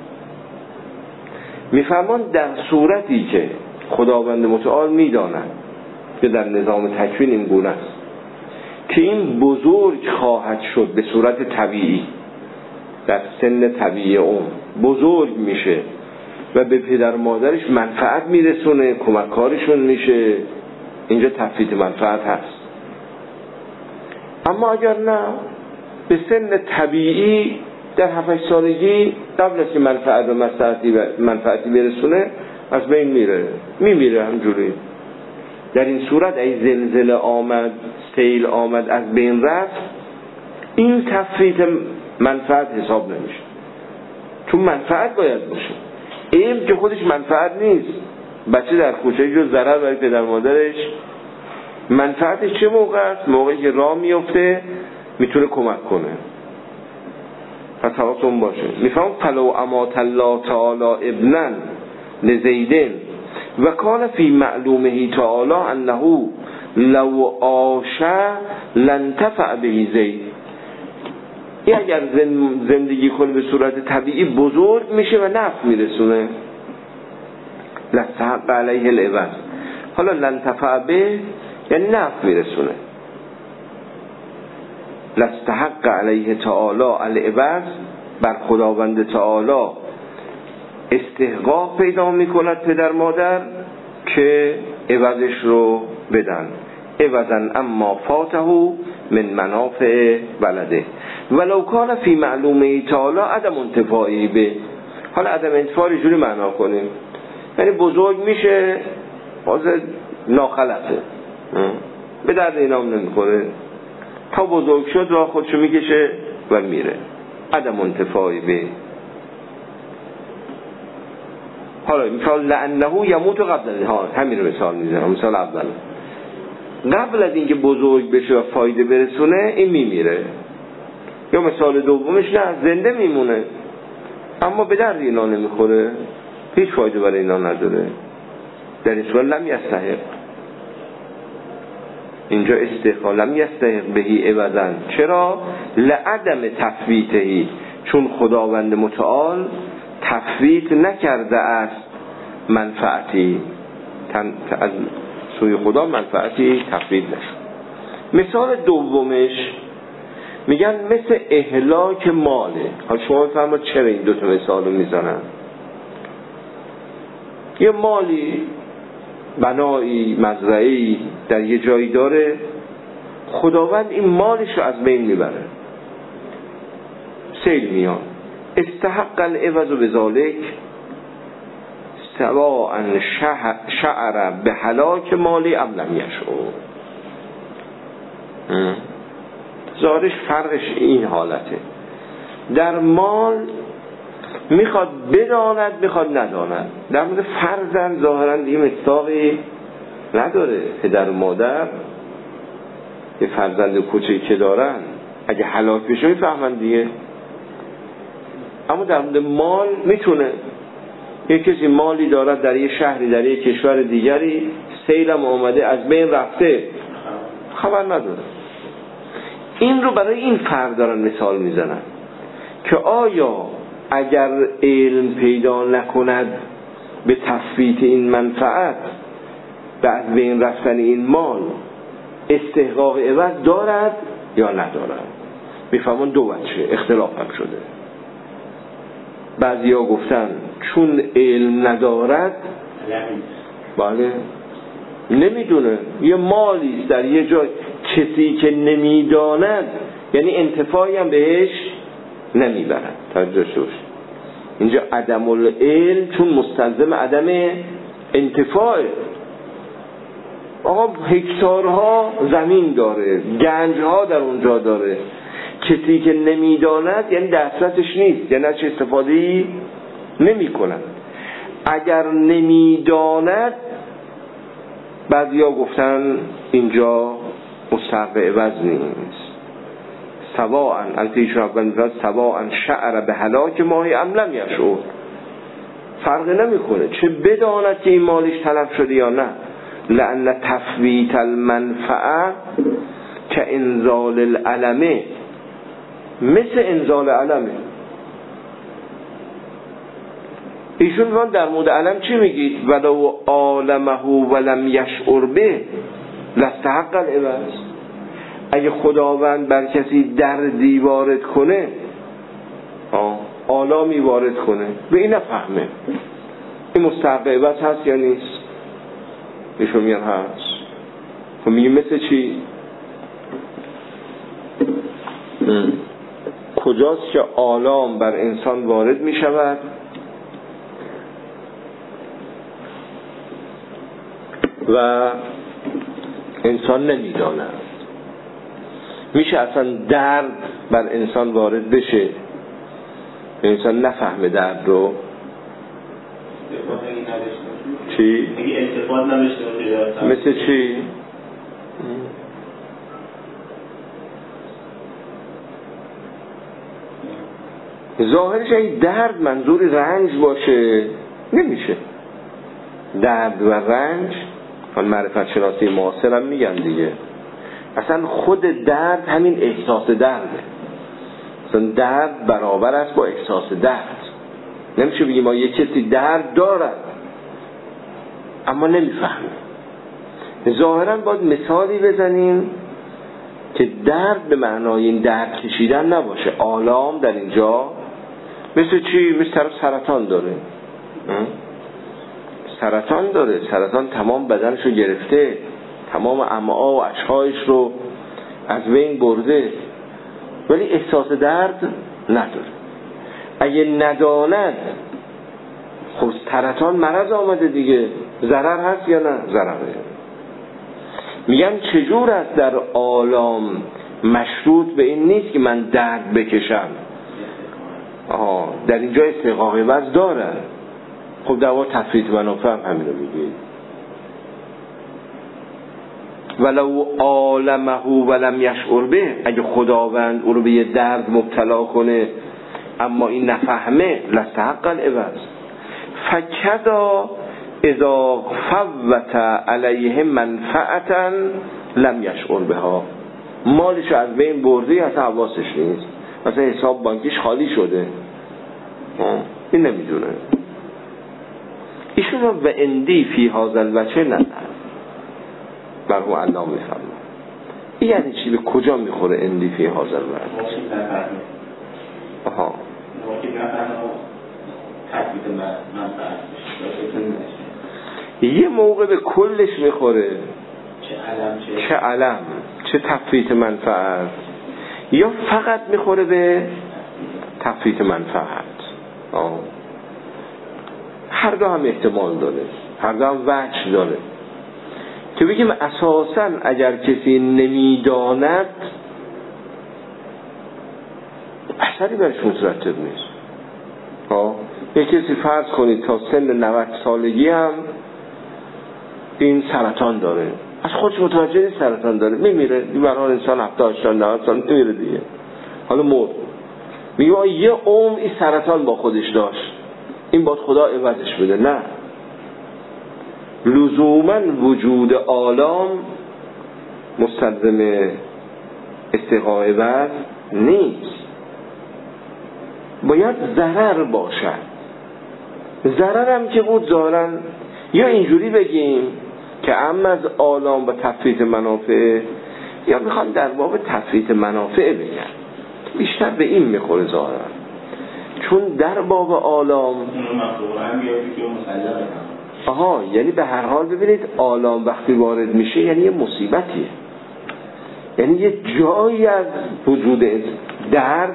Speaker 1: میفرمان در صورتی که خداوند متعال میداند که در نظام تکوین این گونه است که این بزرگ خواهد شد به صورت طبیعی، در سن طبیعی اون بزرگ میشه و به پدر مادرش منفعت میرسونه، کمککارشون میشه، اینجا تفویت منفعت هست. اما اگر نه به سن طبیعی در هفت سالگی قبل از که منفعت و مصلحتی و منفعتی برسونه از بین میره، میمیره همجوری. در این صورت ای زلزله آمد، سیل آمد، از بین رفت، این تفویت منفعت حساب نمیشه، چون منفعت باید باشه. این که خودش منفعت نیست، بچه در کوچه جو ضرر برای پدر مادرش، منفعتش چه موقع است؟ موقعی که راه میفته میتونه کمک کنه. پس حواستون باشه. میفهم فلو امات الله تعالی ابنن لزیدن و کان فی معلومه تعالی انه لو آشا لنتفع به زید. این اگر زندگی کنه به صورت طبیعی بزرگ میشه و نفع میرسونه، لستحق علیه العوض. حالا لنتفع به یعنی نفع میرسونه. لستحق علیه تعالی العوض، بر خداوند تعالی استحقاق پیدا میکند پدر مادر که عوضش رو بدن، عوضن اما فاته من منافع ولده ولو کان فی معلومه تعالی عدم انتفاعی به. حالا عدم انتفاعی جوری معنا کنیم، یعنی بزرگ میشه باز ناخلطه، به درد اینام نمیخوره، تا بزرگ شد راه خودشو میکشه و میره، عدم انتفاعی به. حالا مثال لعنه یموت قبل، ها همین رو مثال میزنم، مثال اول قبل از اینکه بزرگ بشه و فایده برسونه این میمیره. یا مثال دومش نه، زنده میمونه اما به درد اینا نمیخوره، هیچ فایده برای اینا نداره. در این صورت لم یستحق، اینجا استحقاق لم یستحق بهی عوضن. چرا؟ لعدم تفویتهی، چون خداوند متعال تفویت نکرده است منفعتی، از سوی خدا منفعتی تفویت نشد. مثال دومش میگن مثل اهلاک ماله. حالا شما بفرمایید چرا این دو تا مثال رو میزنن؟ یه مالی، بنایی، مزرعه‌ای در یه جایی داره، خداوند این مالش رو از بین میبره، سیل میاد، استحق العوض بذالک سواء شعر به هلاک مالی ام لم یشعر. ظاهرش فرقش این حالته. در مال میخواد بداند میخواد نداند. در مورد فرزند ظاهرا این مصداقی نداره. پدر و مادر یه فرزند کوچکی که دارن اگه هلاک بشه میفهمن دیگه. اما در مورد مال میتونه یه کسی مالی دارد در یه شهری در یه کشور دیگری، سیلم آمده از بین رفته، خبر نداره. این رو برای این فرد دارن مثال میزنن که آیا اگر علم پیدا نکند به تثبیت این منفعت، به از بین رفتن این مال، استحقاق عوض دارد یا ندارد؟ میفهمون دو وجه اختلاف هم شده. بعضی ها گفتن چون علم ندارد، بله نمیدونه، یه مالی در یه جای، کسی که نمیداند یعنی انتفاعی هم بهش نمیبرد. توجه شد اینجا عدم العلم چون مستلزم عدم انتفاعه. آقا هکتارها زمین داره، گنجها در اونجا داره، کسی که نمیداند یعنی دسترسش نیست، یعنی چه استفاده‌ای نمی کند. اگر نمیداند بعضیا گفتن اینجا مستحق عوض نیست. سواء التیشون اول میگه سواء شعر به هلاک ماهی ام لم یشعر، فرق نمیکنه چه بداند که این مالش تلف شده یا نه. لأن تفویت المنفعه که انزال العلمه، مثل انزال علمه. ایشون در مورد علم چی میگید؟ ولو عالمه ولم یشعر به لاستحق العوض. اگه خداوند بر کسی دردی وارد کنه، آلامی وارد کنه، به این نفهمه، این مستحق عوض هست یا نیست؟ ایشون میگن هست. خب میگه مثل چی؟ کجاست که آلام بر انسان وارد می شود و انسان نمی داند؟ میشه اصلا درد بر انسان وارد بشه انسان نفهمه درد رو؟ چی؟ مثل چی؟ ظاهرش این درد منظور رنج باشه نمیشه. درد و رنج من معرفت شناسی معاصر هم میگن دیگه، اصلا خود درد همین احساس درده. اصلا درد برابر است با احساس درد. نمیشه بگیم ما یک کسی درد دارد اما نمیفهمه. ظاهرا باید مثالی بزنیم که درد به معنای این درد کشیدن نباشه. آلام در اینجا مثل چی؟ مثل طرف سرطان داره، سرطان داره، سرطان تمام بدنشو گرفته، تمام امعا و اشهایش رو از بین برده، ولی احساس درد نداره. اگه نداند، خب سرطان مرض آمده دیگه، ضرر هست یا نه؟ ضرره. میگم چجور است در عالم مشروط به این نیست که من درد بکشم. آها در اینجا استحقاق عوض داره. خب در واقع تفویت منافع هم همین رو میگه. ولو عالمه ولم یشعر به، اگه خداوند او رو به یه درد مبتلا کنه اما این نفهمه، لاستحق العوض. فکذا اذا فوت علیه منفعتا لم یشعر بها، مالش از بین برده اصلا حواسش نیست، مثلا حساب بانکیش خالی شده، این نمیدونه. ایشون رو به اندی فی هذا الوجه نه، برهو الله میفرمه یعنی چی؟ به کجا میخوره اندیفی حاضر مرد؟ آها یه موقع به کلش میخوره چه علم چه تفویت منفعت، یا فقط میخوره به تفویت منفعت. آه. هر دو هم احتمال داره، هر دو هم وجه داره که بگیم اساساً اگر کسی نمیداند اثری برش مترتب نیست. ها یک کسی فرض کنید تا سن نود سالگی هم این سرطان داره، از خودش متوجه نیست سرطان داره، میمیره. برای انسان هفتاد هشتاد نود سال میمیره دیگه. حالا مرد، میگه یه عمر این سرطان با خودش داشت، این باید خدا عوضش بده. نه، لزوما وجود آلام مستلزم استحقاق عوض نیست، باید ضرر باشد. ضرر هم که بود ظاهراً، یا اینجوری بگیم که اما از آلام و تفویت منافع، یا میخوام در باب تفویت منافع بگم، بیشتر به این میخوره ظاهراً، چون در باب آلام آها یعنی به هر حال ببینید آلام وقتی وارد میشه یعنی یه مصیبتیه، یعنی یه جایی از وجود درد،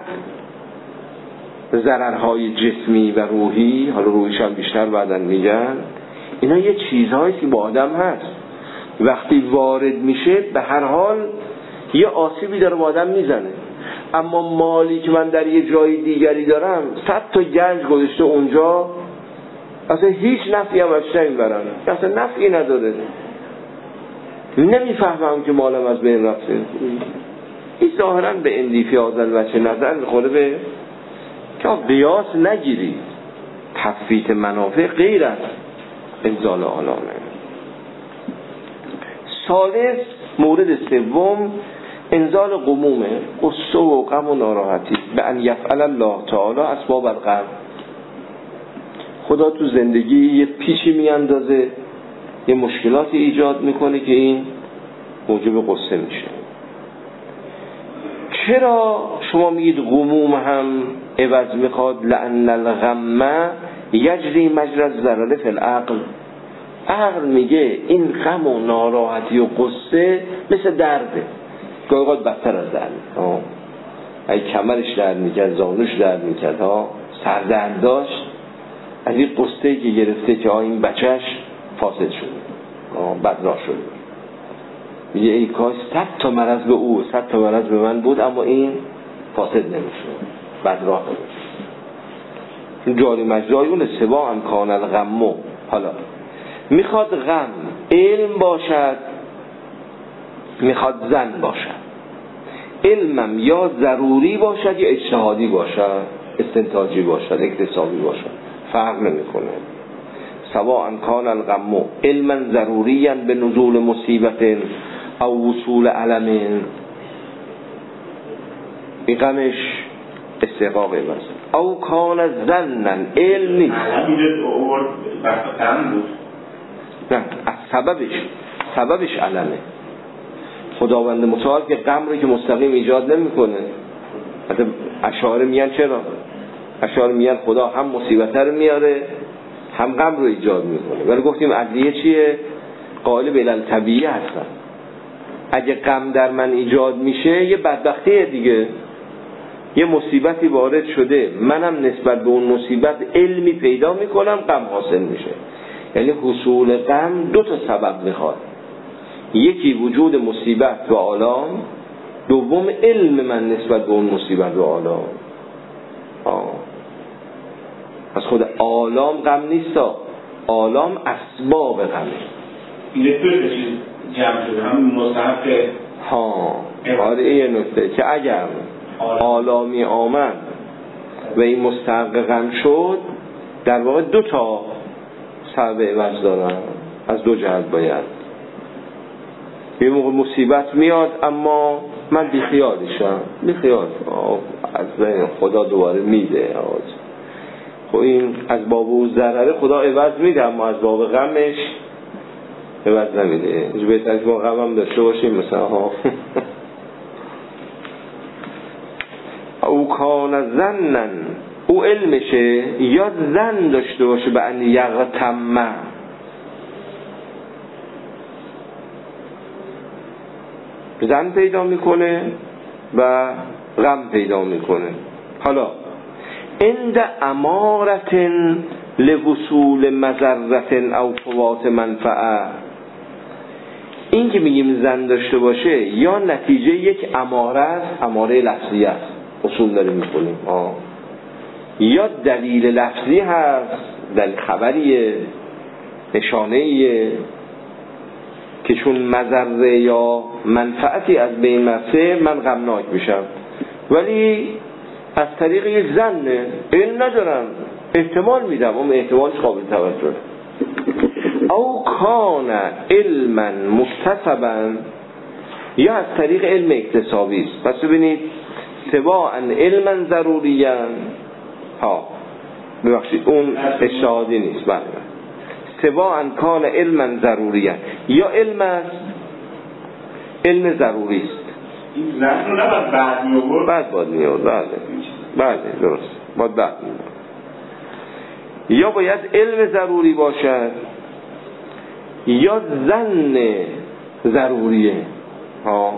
Speaker 1: ضررهای جسمی و روحی، حالا روحیش هم بیشتر بعدن میگن، اینا یه چیزهایی که با آدم هست وقتی وارد میشه به هر حال یه آسیبی داره با آدم میزنه. اما مالی که من در یه جای دیگری دارم، صد تا گنج گذاشته اونجا، اصلا هیچ نفعی هم ازش نمیبرن، اصلا نفعی نداره، نمیفهمم که مالم از بین رفته. این ظاهرا به اندیفی آزل وچه نظر میخوره به که قیاس نگیرید. تفویت منافع غیر از انزال آلامه. ثالث، مورد سوم، انزال غمومه، غصه و غم و ناراحتی، به ان یفعل الله تعالی اسباب الغم. خدا تو زندگی یه پیچی میاندازه، یه مشکلاتی ایجاد میکنه که این موجب غصه میشه. چرا شما میگید غموم هم عوض میخواد؟ لأن الغم یجری مجرى الضرر فی العقل. عقل میگه این غم و ناراحتی و غصه مثل درده، گاهی اوقات بدتر از درد. اگه کمرش درد میکرد، زانوش درد میکرد، ها سردرد داشت، از این قصه‌ای که گرفته که این بچهش فاسد شد، بدراه شد، میگه ای کاش صد تا مرض به او، صد تا مرض به من بود، اما این فاسد نمیشد، بدراه نمیشد. جاری مجرای اون سوا هم کان الغمو. حالا میخواد غم علم باشد، میخواد زن باشد. علمم یا ضروری باشد یا اجتهادی باشد، استنتاجی باشد، اکتسابی باشد، فرق نمیکنه. سواء کان الغم علما ضروریا به نزول مصیبت او وصول علم، این غمش استحقاق است. او کان ظنا، علم نیست، نه از سببش، سببش علمه. خداوند متعال که غم رو که مستقیم ایجاد نمیکنه. حتی اشاعره میگن چرا؟ اشاعره میگن خدا هم مصیبت رو میاره هم غم رو ایجاد میکنه، ولی گفتیم عدلیه چیه؟ قالب علل طبیعی هستن. اگه غم در من ایجاد میشه یه بدبختیه دیگه، یه مصیبتی وارد شده، منم نسبت به اون مصیبت علمی پیدا میکنم، غم حاصل میشه. یعنی حصول غم دو تا سبب میخواد، یکی وجود مصیبت و آلام، دوم علم من نسبت به اون مصیبت و آلام. آه. از خود آلام غم نیست، آلام اسباب غمه.
Speaker 2: این دو چیز جمع شده، هم مستحق.
Speaker 1: ها آره این نکته که اگر آلامی آمد و این مستحق غم شد، در واقع دو تا سبب عوض دارن، از دو جهت باید. یه موقع مصیبت میاد اما من بیخیالشم، بیخیال از بین خدا دوباره میده. خب این از باب او ضرره خدا عوض میده، اما از باب غمش عوض نمیده. اینجا بهتر که ما غم هم داشته باشیم مثلا ها او کان ظنن، او علمشه یا ظن داشته باشه به ان یغتم، ظن پیدا میکنه و غم پیدا میکنه. حالا عند امارت لوصول مضرت او فوات منفعه، این که میگیم ظن داشته باشه یا نتیجه یک اماره است، اماره لفظی است، اصول داریم میکنیم آه. یا دلیل لفظی هست، دلیل خبریه، نشانه‌ایه که چون مضره یا منفعتی از بین رفته من غمناک میشم، ولی از طریق یک ظنه، علم ندارم، احتمال میدم، اون احتمالش قابل توجه. او کان علما مکتسبا، یا از طریق علم اکتسابی است. پس ببینید سواء علما ضروریا، ها ببخشید اون اشتهادی نیست، بله سواء کان علما ضروریا، یا علم است علم ضروری است.
Speaker 2: این ظن رو نباید بعد می‌آورد،
Speaker 1: بعد باید می‌آورد، بله بله درست، باید بعد می‌آورد. یا باید علم ضروری باشد یا ظن ضروریه ها.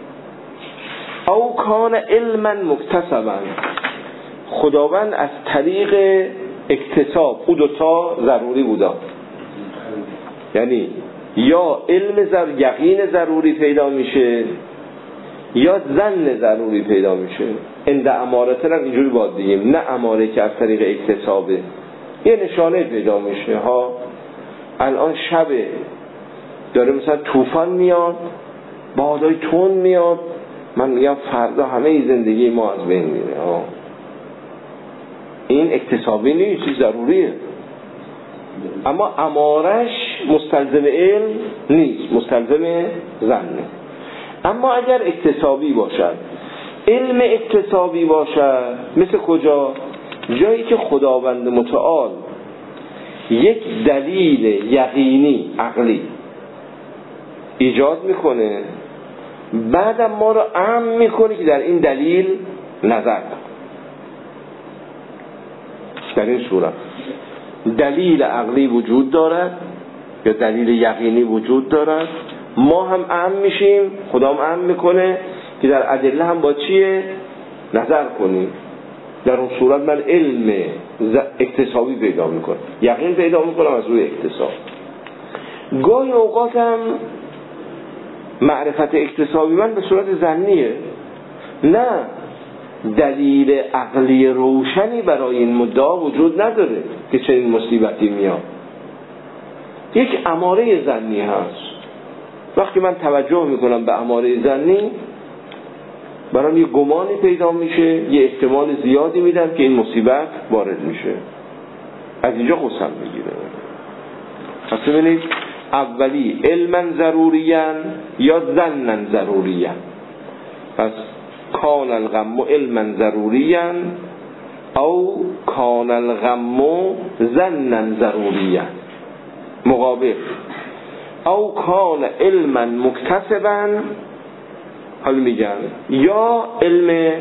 Speaker 1: او کان علما مکتسبا، خداوند از طریق اکتساب، او دوتا ضروری بودا، یعنی یا علم ضروری، یقین ضروری پیدا میشه یا ظن ضروری پیدا میشه. عند امارت هم اینجوری باید بگیم، نه اماره که از طریق اکتسابه، یه نشانه پیدا میشه ها. الان شبه داره مثلا طوفان میاد، بادای تون میاد، من میگم فردا همه زندگی ما از بین میره ها. این اکتسابی نیست، چیز ضروریه، اما امارش مستلزم علم نیست، مستلزم ظنه. اما اگر اکتسابی باشد، علم اکتسابی باشد، مثل کجا؟ جایی که خداوند متعال یک دلیل یقینی عقلی ایجاد میکنه، بعدم ما رو امر میکنه که در این دلیل نظر کن. در این صورت دلیل عقلی وجود دارد یا دلیل یقینی وجود دارد، ما هم امر میشیم، خدا هم امر میکنه که در ادله هم با چیه نظر کنیم. در اون صورت من علم اکتسابی پیدا میکنم، یقین پیدا میکنم از روی اکتساب. گاهی اوقات هم معرفت اکتسابی من به صورت ظنیه، نه دلیل عقلی روشنی برای این مدعا وجود نداره که چنین مصیبتی میاد، یک اماره ظنی هست. وقتی من توجه میکنم به اماره ظنی، برام یه گمانی پیدا میشه، یه احتمال زیادی میدم که این مصیبت وارد میشه، از اینجا قسم میگیره. پس ببینید اولی علما ضروریان یا ظنا ضروریان. پس کان الغم علما ضروریان او کان الغم ظنا ضروریان. مقابل او کان علما مکتسبا، حالا میگن یا علم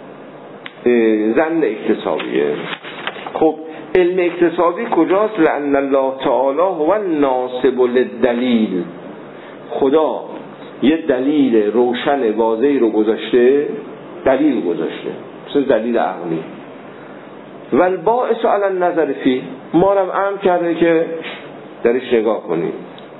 Speaker 1: ظن اکتسابیه. خب علم اکتسابی کجاست؟ لأن الله تعالی هو الناصب للدلیل، خدا یه دلیل روشن واضحی رو گذاشته، دلیل گذاشته، مثل دلیل عقلی. و الباعث علی النظر فی، ما رو امر کرده که درش نگاه کنیم.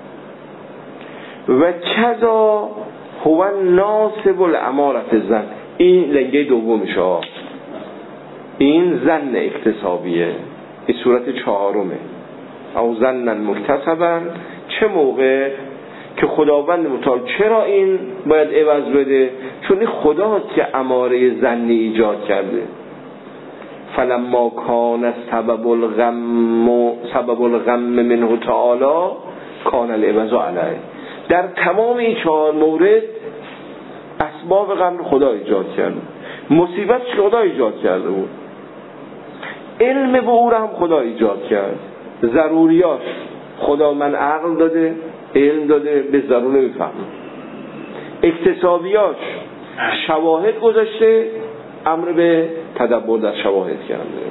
Speaker 1: و کذا هو ناصب الامارت زن، این لنگه دومشه، این زن اکتسابیه، این صورت چهارمه. او زنن مکتسبن، چه موقع که خداوند متعال چرا این باید عوض بده؟ چون این خداست که اماره زنی ایجاد کرده. فلما کان سبب الغم سبب الغم منه تعالی کان العوض علیه. در تمام این چهار مورد اسباب غم خدا ایجاد کرده، مصیبت خدا ایجاد کرده بود، علم به او را هم خدا ایجاد کرد، ضروریاش خدا من عقل داده، علم داده، به ضرور نمیفهمم. اکتسابیاش شواهد گذاشته، امر به تدبر در شواهد کرده.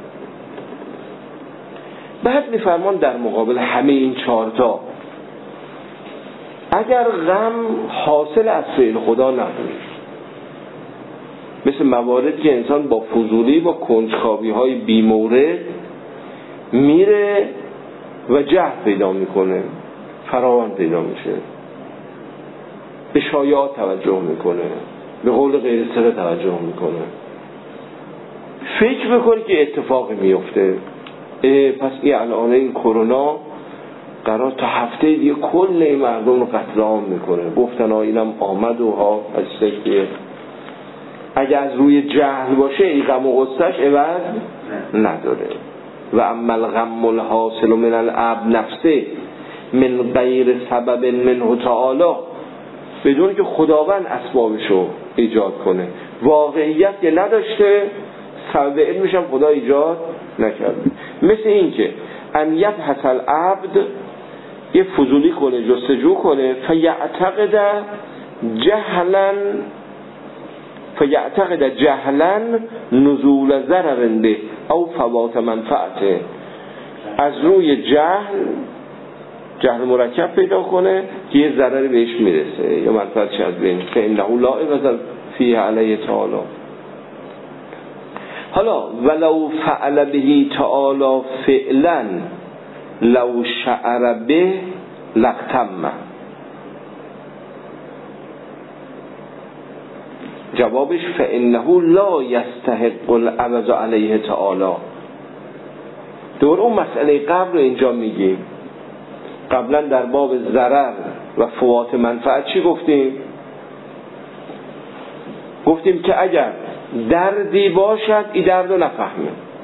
Speaker 1: بعد میفرمان در مقابل همه این چهارتا اگر غم حاصل از فعل خدا نبود، مثل مواردی که انسان با فضولی با کنجکاوی های بی مورد میره و جهل پیدا میکنه، فراوان پیدا میشه، به شایعات توجه میکنه، به قول غیر صحیح توجه میکنه، فکر میکنه که اتفاقی میفته. پس این الان این کرونا قرار تا هفته دیگه کل این مردم رو قتل عام میکنه. گفتن ها اینم آمد و ها از سکیه. اگه از روی جهل باشه این غم و غصهش عوض نداره. و اما الغم الحاصل من العبد نفسه من غیر سبب منه تعالی، بدون که خداوند اسبابشو ایجاد کنه، واقعیت که نداشته، سبب علمش هم خدا ایجاد نکرده. مثل این که ان یبحث العبد، یه فضولی کنه، جستجو کنه، فیعتقد جهلا فیعتقد جهلا نزول ضرر به او فوات منفعته، از روی جهل جهل مرکب پیدا کنه که یه ضرری بهش میرسه یا منفعتش از بین، فانه لا عوض فیه علیه تعالی. حالا ولو فعل به تعالی فعلا لو شعر به لقتم، جوابش فانه لا یستحق العوض علیه تعالی. دور اون مسئله قبل رو اینجا میگیم. قبلا در باب ضرر و فوات منفعت چی گفتیم؟ گفتیم که اگر دردی باشد این درد رو نفهمه،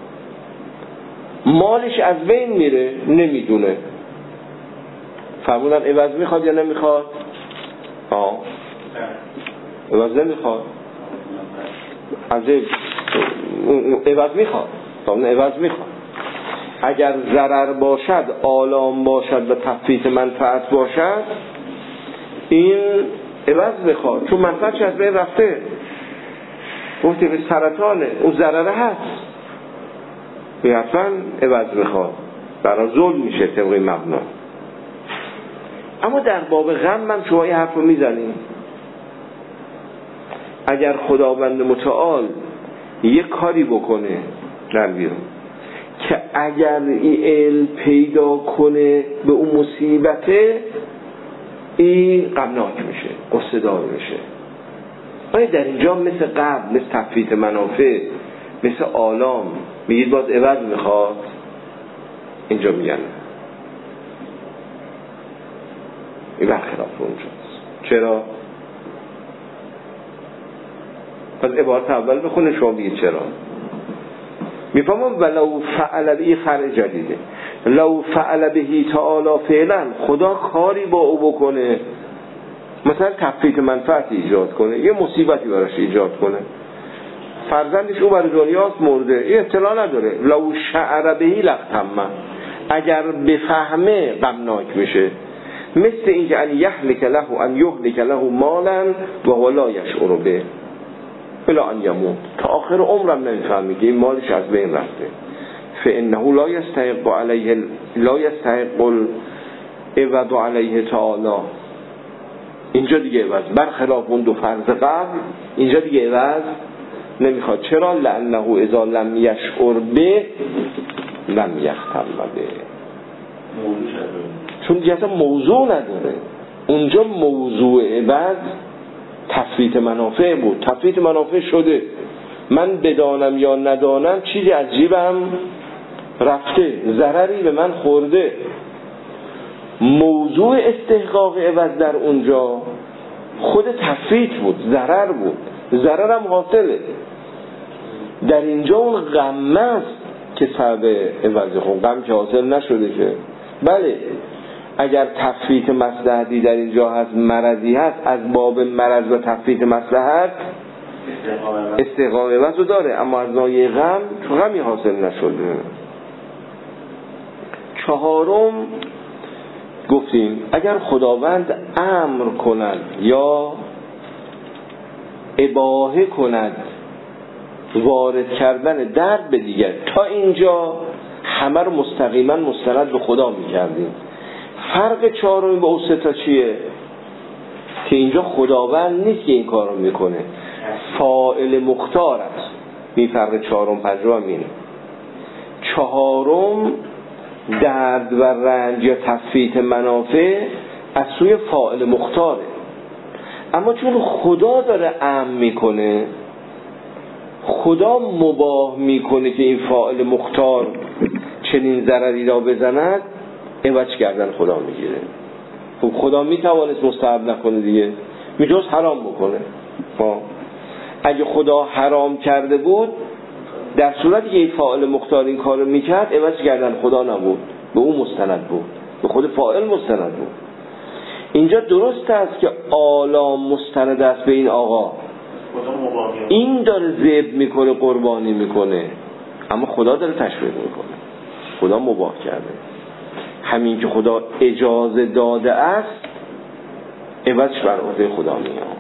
Speaker 1: مالش از بین میره نمیدونه، فرمودن عوض میخواد یا نمیخواد؟ آه عوض نمیخواد، از عوض میخواد، فرمودن عوض میخواد. اگر ضرر باشد، آلام باشد و تفویت منفعت باشد، این عوض میخواد، چون منفعتش از بین رفته. گفتی به سرطانه، اون ضرره هست، حتما عوض میخواد، برای ظلم میشه طبق مبنا. اما در باب غم من شما یه حرف رو میزنیم، اگر خداوند متعال یه کاری بکنه در بیرون که اگر این علم پیدا کنه به اون مصیبته، این غمناک میشه، قصه دار میشه. آیا در اینجا مثل قبل، مثل تفویت منافع، مثل آلام میگید باز عوض میخواد؟ اینجا میگن این برخلاف اونجاست. چرا؟ پس عبارت اول بخونه شما بگید چرا. میفهمم ولو فعل به خر جدیده، لو فعل به تعالی فعلا، خدا کاری با او بکنه، مثلا تفویت منفعت ایجاد کنه، یه مصیبتی براش ایجاد کنه، فرزندش او برای دنیاست مرده، این اطلاع نداره، لو شعر بهی لقتم، اگر بفهمه غمناک میشه. مثل اینکه ان یهلک له ان یهلک له مالا و هو لا یشعر به الا ان یموت، تا آخر عمرم نمیفهمه که این مالش از بین رفته. فانه لا یستحق علیه لا یستحق العوض علیه تعالی. اینجا دیگه عوض، برخلاف اون دو فرض قبل اینجا دیگه عوض نمیخواد. چرا؟ لانه اذا لم یشعر به لم یختم به، چون دیگه اصلا موضوع نداره. اونجا موضوع عوض تفویت منافع بود، تفویت منافع شده، من بدانم یا ندانم چیزی از جیبم رفته، ضرری به من خورده. موضوع استحقاق عوض در اونجا خود تفویت بود، ضرر بود، ضررم حاصله. در اینجا اون غم است که سبب عوض، خب غم که حاصل نشده که. بله اگر تفویت مصلحتی در اینجا هست، مرضی هست، از باب مرض و تفویت مصلحت استحقاق عوض رو داره، اما از ناحیه غم غمی حاصل نشده. چهارم گفتیم اگر خداوند امر کند یا اباحه کند وارد کردن درد به دیگر. تا اینجا همه رو مستقیما مستند به خدا میکردیم. فرق چهارمی با اون سه تا چیه؟ که اینجا خداوند نیست که این کار رو میکنه، فاعل مختار است. این فرق چهارم پنجم اینه. چهارم درد و رنج یا تثبیت منافع از سوی فاعل مختاره، اما چون خدا داره امر میکنه، خدا مباح میکنه که این فاعل مختار چنین ضرری را بزند، عوض کردن خدا میگیره. خب خدا میتوانست مستحب نکنه دیگه، میتونست حرام بکنه. خب اگه خدا حرام کرده بود، در صورتی که این فاعل مختار این کارو میکرد، عوض کردن خدا نبود، به اون مستند بود، به خود فاعل مستند بود. اینجا درست است که آلا مستند است به این آقا، این داره ذبح میکنه، قربانی میکنه، اما خدا داره تشریع میکنه، خدا مباح کرده. همین که خدا اجازه داده است، عوضش بر عهده خدا میاد.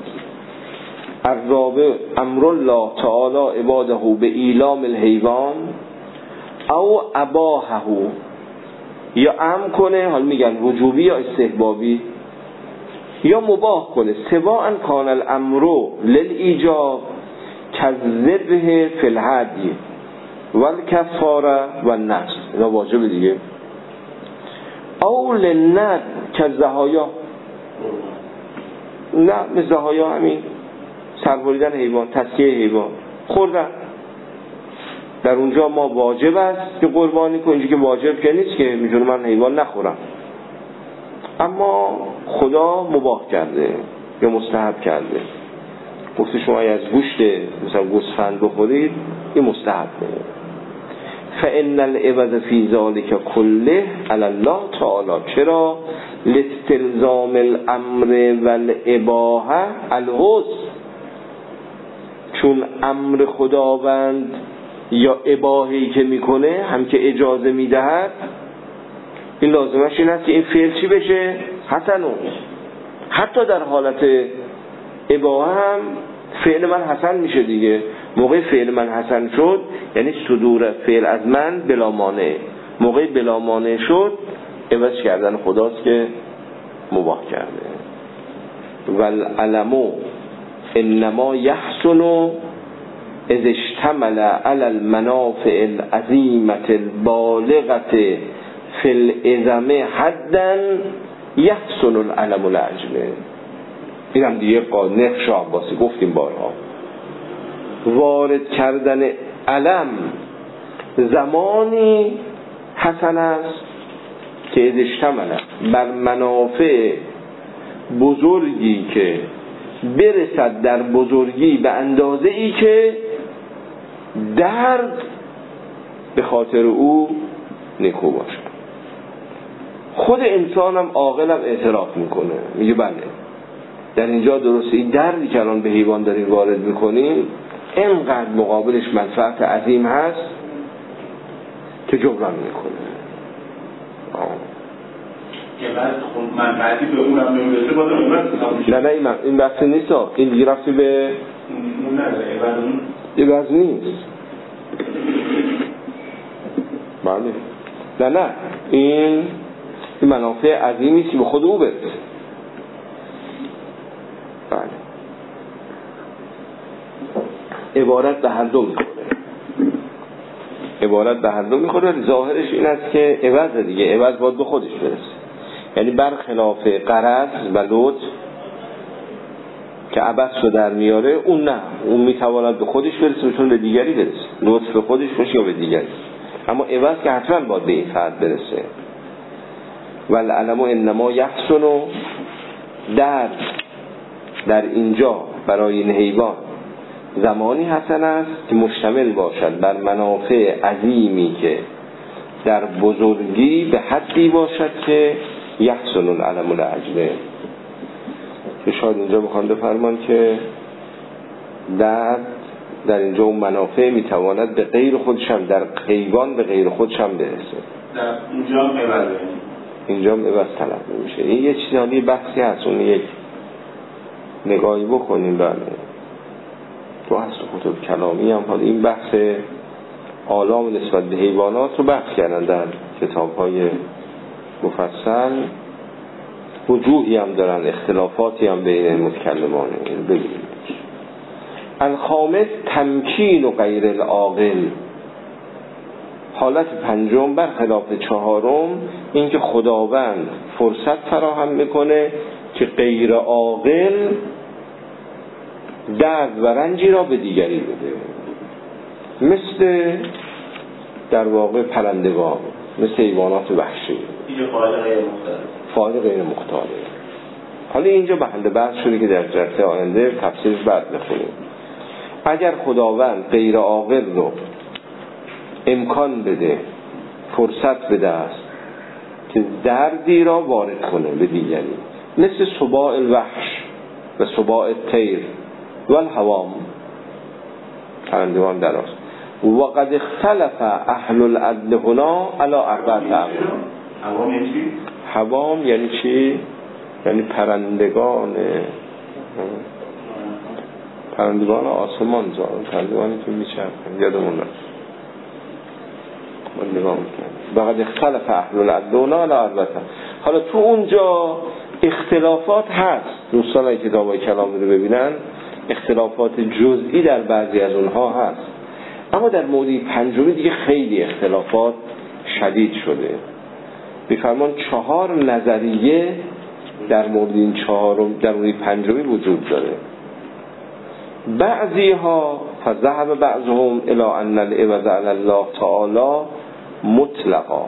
Speaker 1: الرابع امر الله تعالی عباده به ایلام الحیوان او اباحه، یا امر کنه، حال میگن وجوبی یا استحبابی، یا مباح کنه. سواء کان الامر للایجاب کذبه فی الهدی والکفاره والنفس، اینا واجب دیگه. او للند کالضحایا، نه مثل ضحایا همین سربریدن حیوان، تسکیه حیوان، خوردن. در اونجا ما واجب است که قربانی کنیم، اینجا که واجب که نیست که میتونه من حیوان نخورم، اما خدا مباح کرده یا مستحب کرده. گفته شما از گوشت مثلا گوسفند بخورید، این مستحبه. فإن العوض فی ذلک کله علی الله تعالی. چرا؟ لاستلزام الامر والاباحه الحسن، چون امر خداوند یا اباحه‌ای که میکنه هم که اجازه میدهد، این لازمش این است که این فعل چی بشه؟ حسن. حتی در حالت اباحه هم فعل من حسن میشه دیگه. موقع فعل من حسن شد یعنی صدور فعل از من بلا مانع، موقع بلا مانع شد عوض کردن خداست که مباح کرده. والعلم انما یحسن اذ اشتمل علی المنافع العظیمه البالغه فی العظم حدا یحسن العلم العجله. این هم دیگه قانون شاه عباسی گفتیم بارها. وارد کردن علم زمانی حسن است که اذ اشتمل بر منافع بزرگی که برسد در بزرگی به اندازه ای که درد به خاطر او نیکو باشد. خود انسان هم عاقل هم اعتراف میکنه، میگه بله در اینجا درسته، این دردی که الان به حیوان داریم وارد میکنیم اینقدر مقابلش منفعت عظیم هست که جبران میکنه.
Speaker 2: که بعد خب منفعتی به اونم نمیرسه باید نمیرسه.
Speaker 1: نه نه این, این بحث نیست، این دیگه رفتی به
Speaker 2: اون نداره،
Speaker 1: این بحث نیست. بله نه نه این این منافع عظیمی که به خود او برسه. بله عبارت به هر دو میخوره، عبارت به هر دو میخوره. ظاهرش این است که عوض دیگه، عوض باید به خودش برسه، یعنی برخلاف غرض و لطف که عبث رو در میاره، اون نه، اون میتواند به خودش برسه چون به دیگری برسه، لطف به خودش باشه یا به دیگری، اما عوض که حتما باید به این فرد برسه. والعلم انما یحسن، درد در اینجا برای این حیوان زمانی حسن است که مشتمل باشد بر منافع عظیمی که در بزرگی به حدی باشد که یحسن العلم العجله. که شاید اینجا بخوام بفرمان که درد در اینجا اون منافع میتواند به غیر خودش هم، در حیوان به غیر خودش هم برسه.
Speaker 2: در اینجا هم عوض
Speaker 1: اینجا هم عوض طلب میشه. این یه چیزی بحثی هست، اون یک نگاهی بکنیم. بله تو اصل کتب کلامی هم حالا این بحث آلام نسبت به حیوانات رو بحث کردن در کتاب‌های مفصل، وجوهی هم دارن، اختلافاتی هم بین متکلمانه. این ببینید الخامس تمکین و غیر العاقل، حالت پنجم برخلاف چهارم این که خداوند فرصت فراهم میکنه که غیر عاقل درد و رنجی را به دیگری بده، مثل در واقع پرندگان، مثل حیوانات وحشی.
Speaker 2: اینجا فاعل غیر مختار،
Speaker 1: فاعل غیر مختاره. حالا اینجا محل بحث شده که در جلسه آینده تفسیرش بعد بخونیم. اگر خداوند غیر عاقل رو امکان بده، فرصت بده است که دردی را وارد کنه به دیگری، مثل سباع الوحش و سباع الطیر و الحوام، پرندگان در است. و قد اختلف اهل العدل هنا علی اربعه اقوال.
Speaker 2: حوام یعنی چی؟
Speaker 1: حوام یعنی چی؟ یعنی پرندگان پرندگان آسمان زاد، پرندگانی که میچرخن، یادمون رفت من نگاه میکنم. وقد اختلف اهل العدل هنا علی اربعه. حالا تو اونجا اختلافات هست، دوستان که کتابای کلام رو ببینن اختلافات جزئی در بعضی از اونها هست، اما در مورد پنجمی دیگه خیلی اختلافات شدید شده. میفرمان چهار نظریه در مورد این چهارم در مورد پنجمی وجود داره. بعضی ها فذهب بعضهم الی ان العوض علی الله تعالی مطلقا،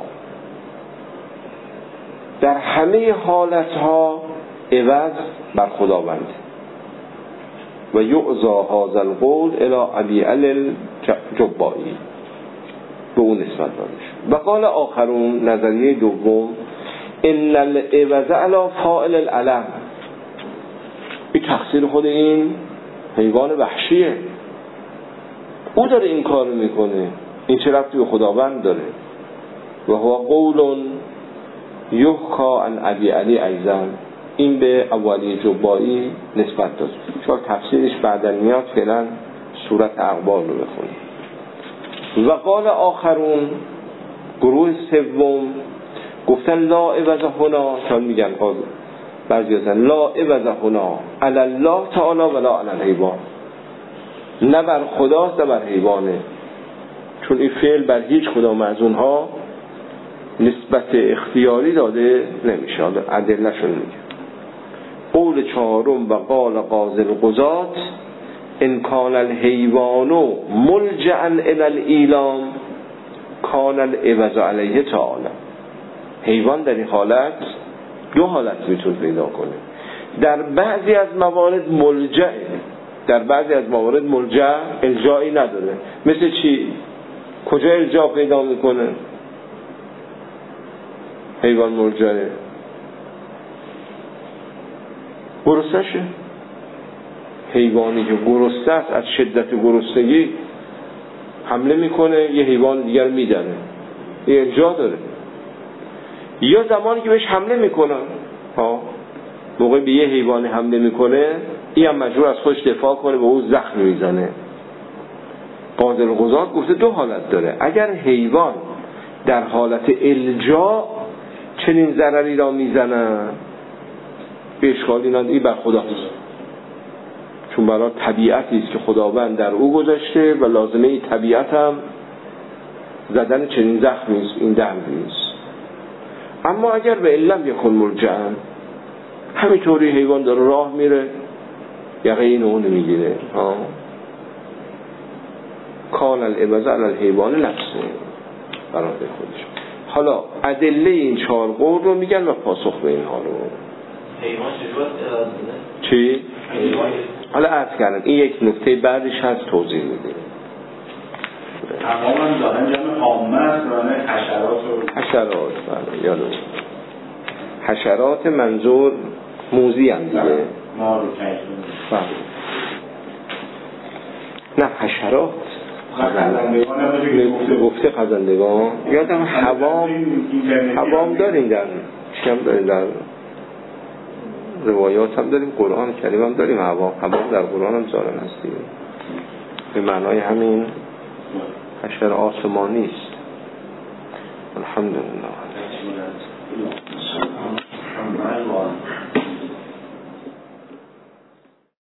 Speaker 1: در همه حالت ها عوض بر خداوند. و یعزا هذا القول الی ابی علی الجبائی، به اون نسبت دادش. و قال آخرون، نظریه دوم، ان العوض علی فاعل العلم، این تقصیر خود این حیوان وحشیه، او داره این کار میکنه، این چه ربطی به خداوند داره. و هو قول یحکا عن ابی علی ایضا، این به ابوعلی جبائی نسبت داد، چون تفسیرش بعدا میاد، فعلا صورت اقبال رو بخونیم. و قال آخرون، گروه سوم گفتن لا عوض هنا، چون میگن بعضی هستن لا عوض هنا علی الله تعالی ولا علی الحیوان، نه بر خداست نه بر حیوانه، چون این فعل بر هیچ کدام از اونها نسبت اختیاری داده نمیشه. حالا ادله‌شون میگه. قول چهارم و قال قاضی القضات ان کان الحیوان ملجأ الی الاعلام کان العوض علیه تعالی. حیوان در این حالت دو حالت میتونه پیدا کنه، در بعضی از موارد ملجأ، در بعضی از موارد ملجأ الجایی نداره. مثل چی؟ کجا الجا پیدا میکنه حیوان ملجأه؟ گرسنشه. حیوانی که گرسنه است از شدت گرسنگی حمله میکنه، یه حیوان دیگر میدنه، یه الجا داره. یا زمانی که بهش حمله میکنن، ها موقع به یه حیوان حمله میکنه، این هم مجبور از خودش دفاع کنه، به اون زخم میزنه. قاضی القضات گفته دو حالت داره. اگر حیوان در حالت الجا چنین ضرری را میزنه، به اشکالی نداره، این بر خداست، چون برای طبیعتی است که خداوند در او گذاشته و لازمه ای طبیعت هم زدن چنین زخمی است، این دردی است. اما اگر به علم یکن ملجأن، همینطوری حیوان داره راه میره، یقه این اون میگیره، ها کان العوض علی الحیوان نفسه، برای خودش. حالا ادله این چهار قول رو میگن و پاسخ به اینها رو.
Speaker 2: حیوان چجور اراده
Speaker 1: چی؟ حالا عرض کردم این یک نکته بعدش هست، توضیح میده.
Speaker 2: حوام هم دارن جمع حامه است، رانه حشرات رو
Speaker 1: حشرات، بله یادم. حشرات منظور موذی هم دیگه،
Speaker 2: ما رو کشون
Speaker 1: نه حشرات خزندگان، گفته خزندگان. یادم حوام حوام داریم، در چی هم داریم، در روایات هم داریم، قرآن کریم هم داریم. حوام حوام در قرآن هم ظاهرا هست دیگه. به معنای همین حشر آسمانی است. الحمدلله.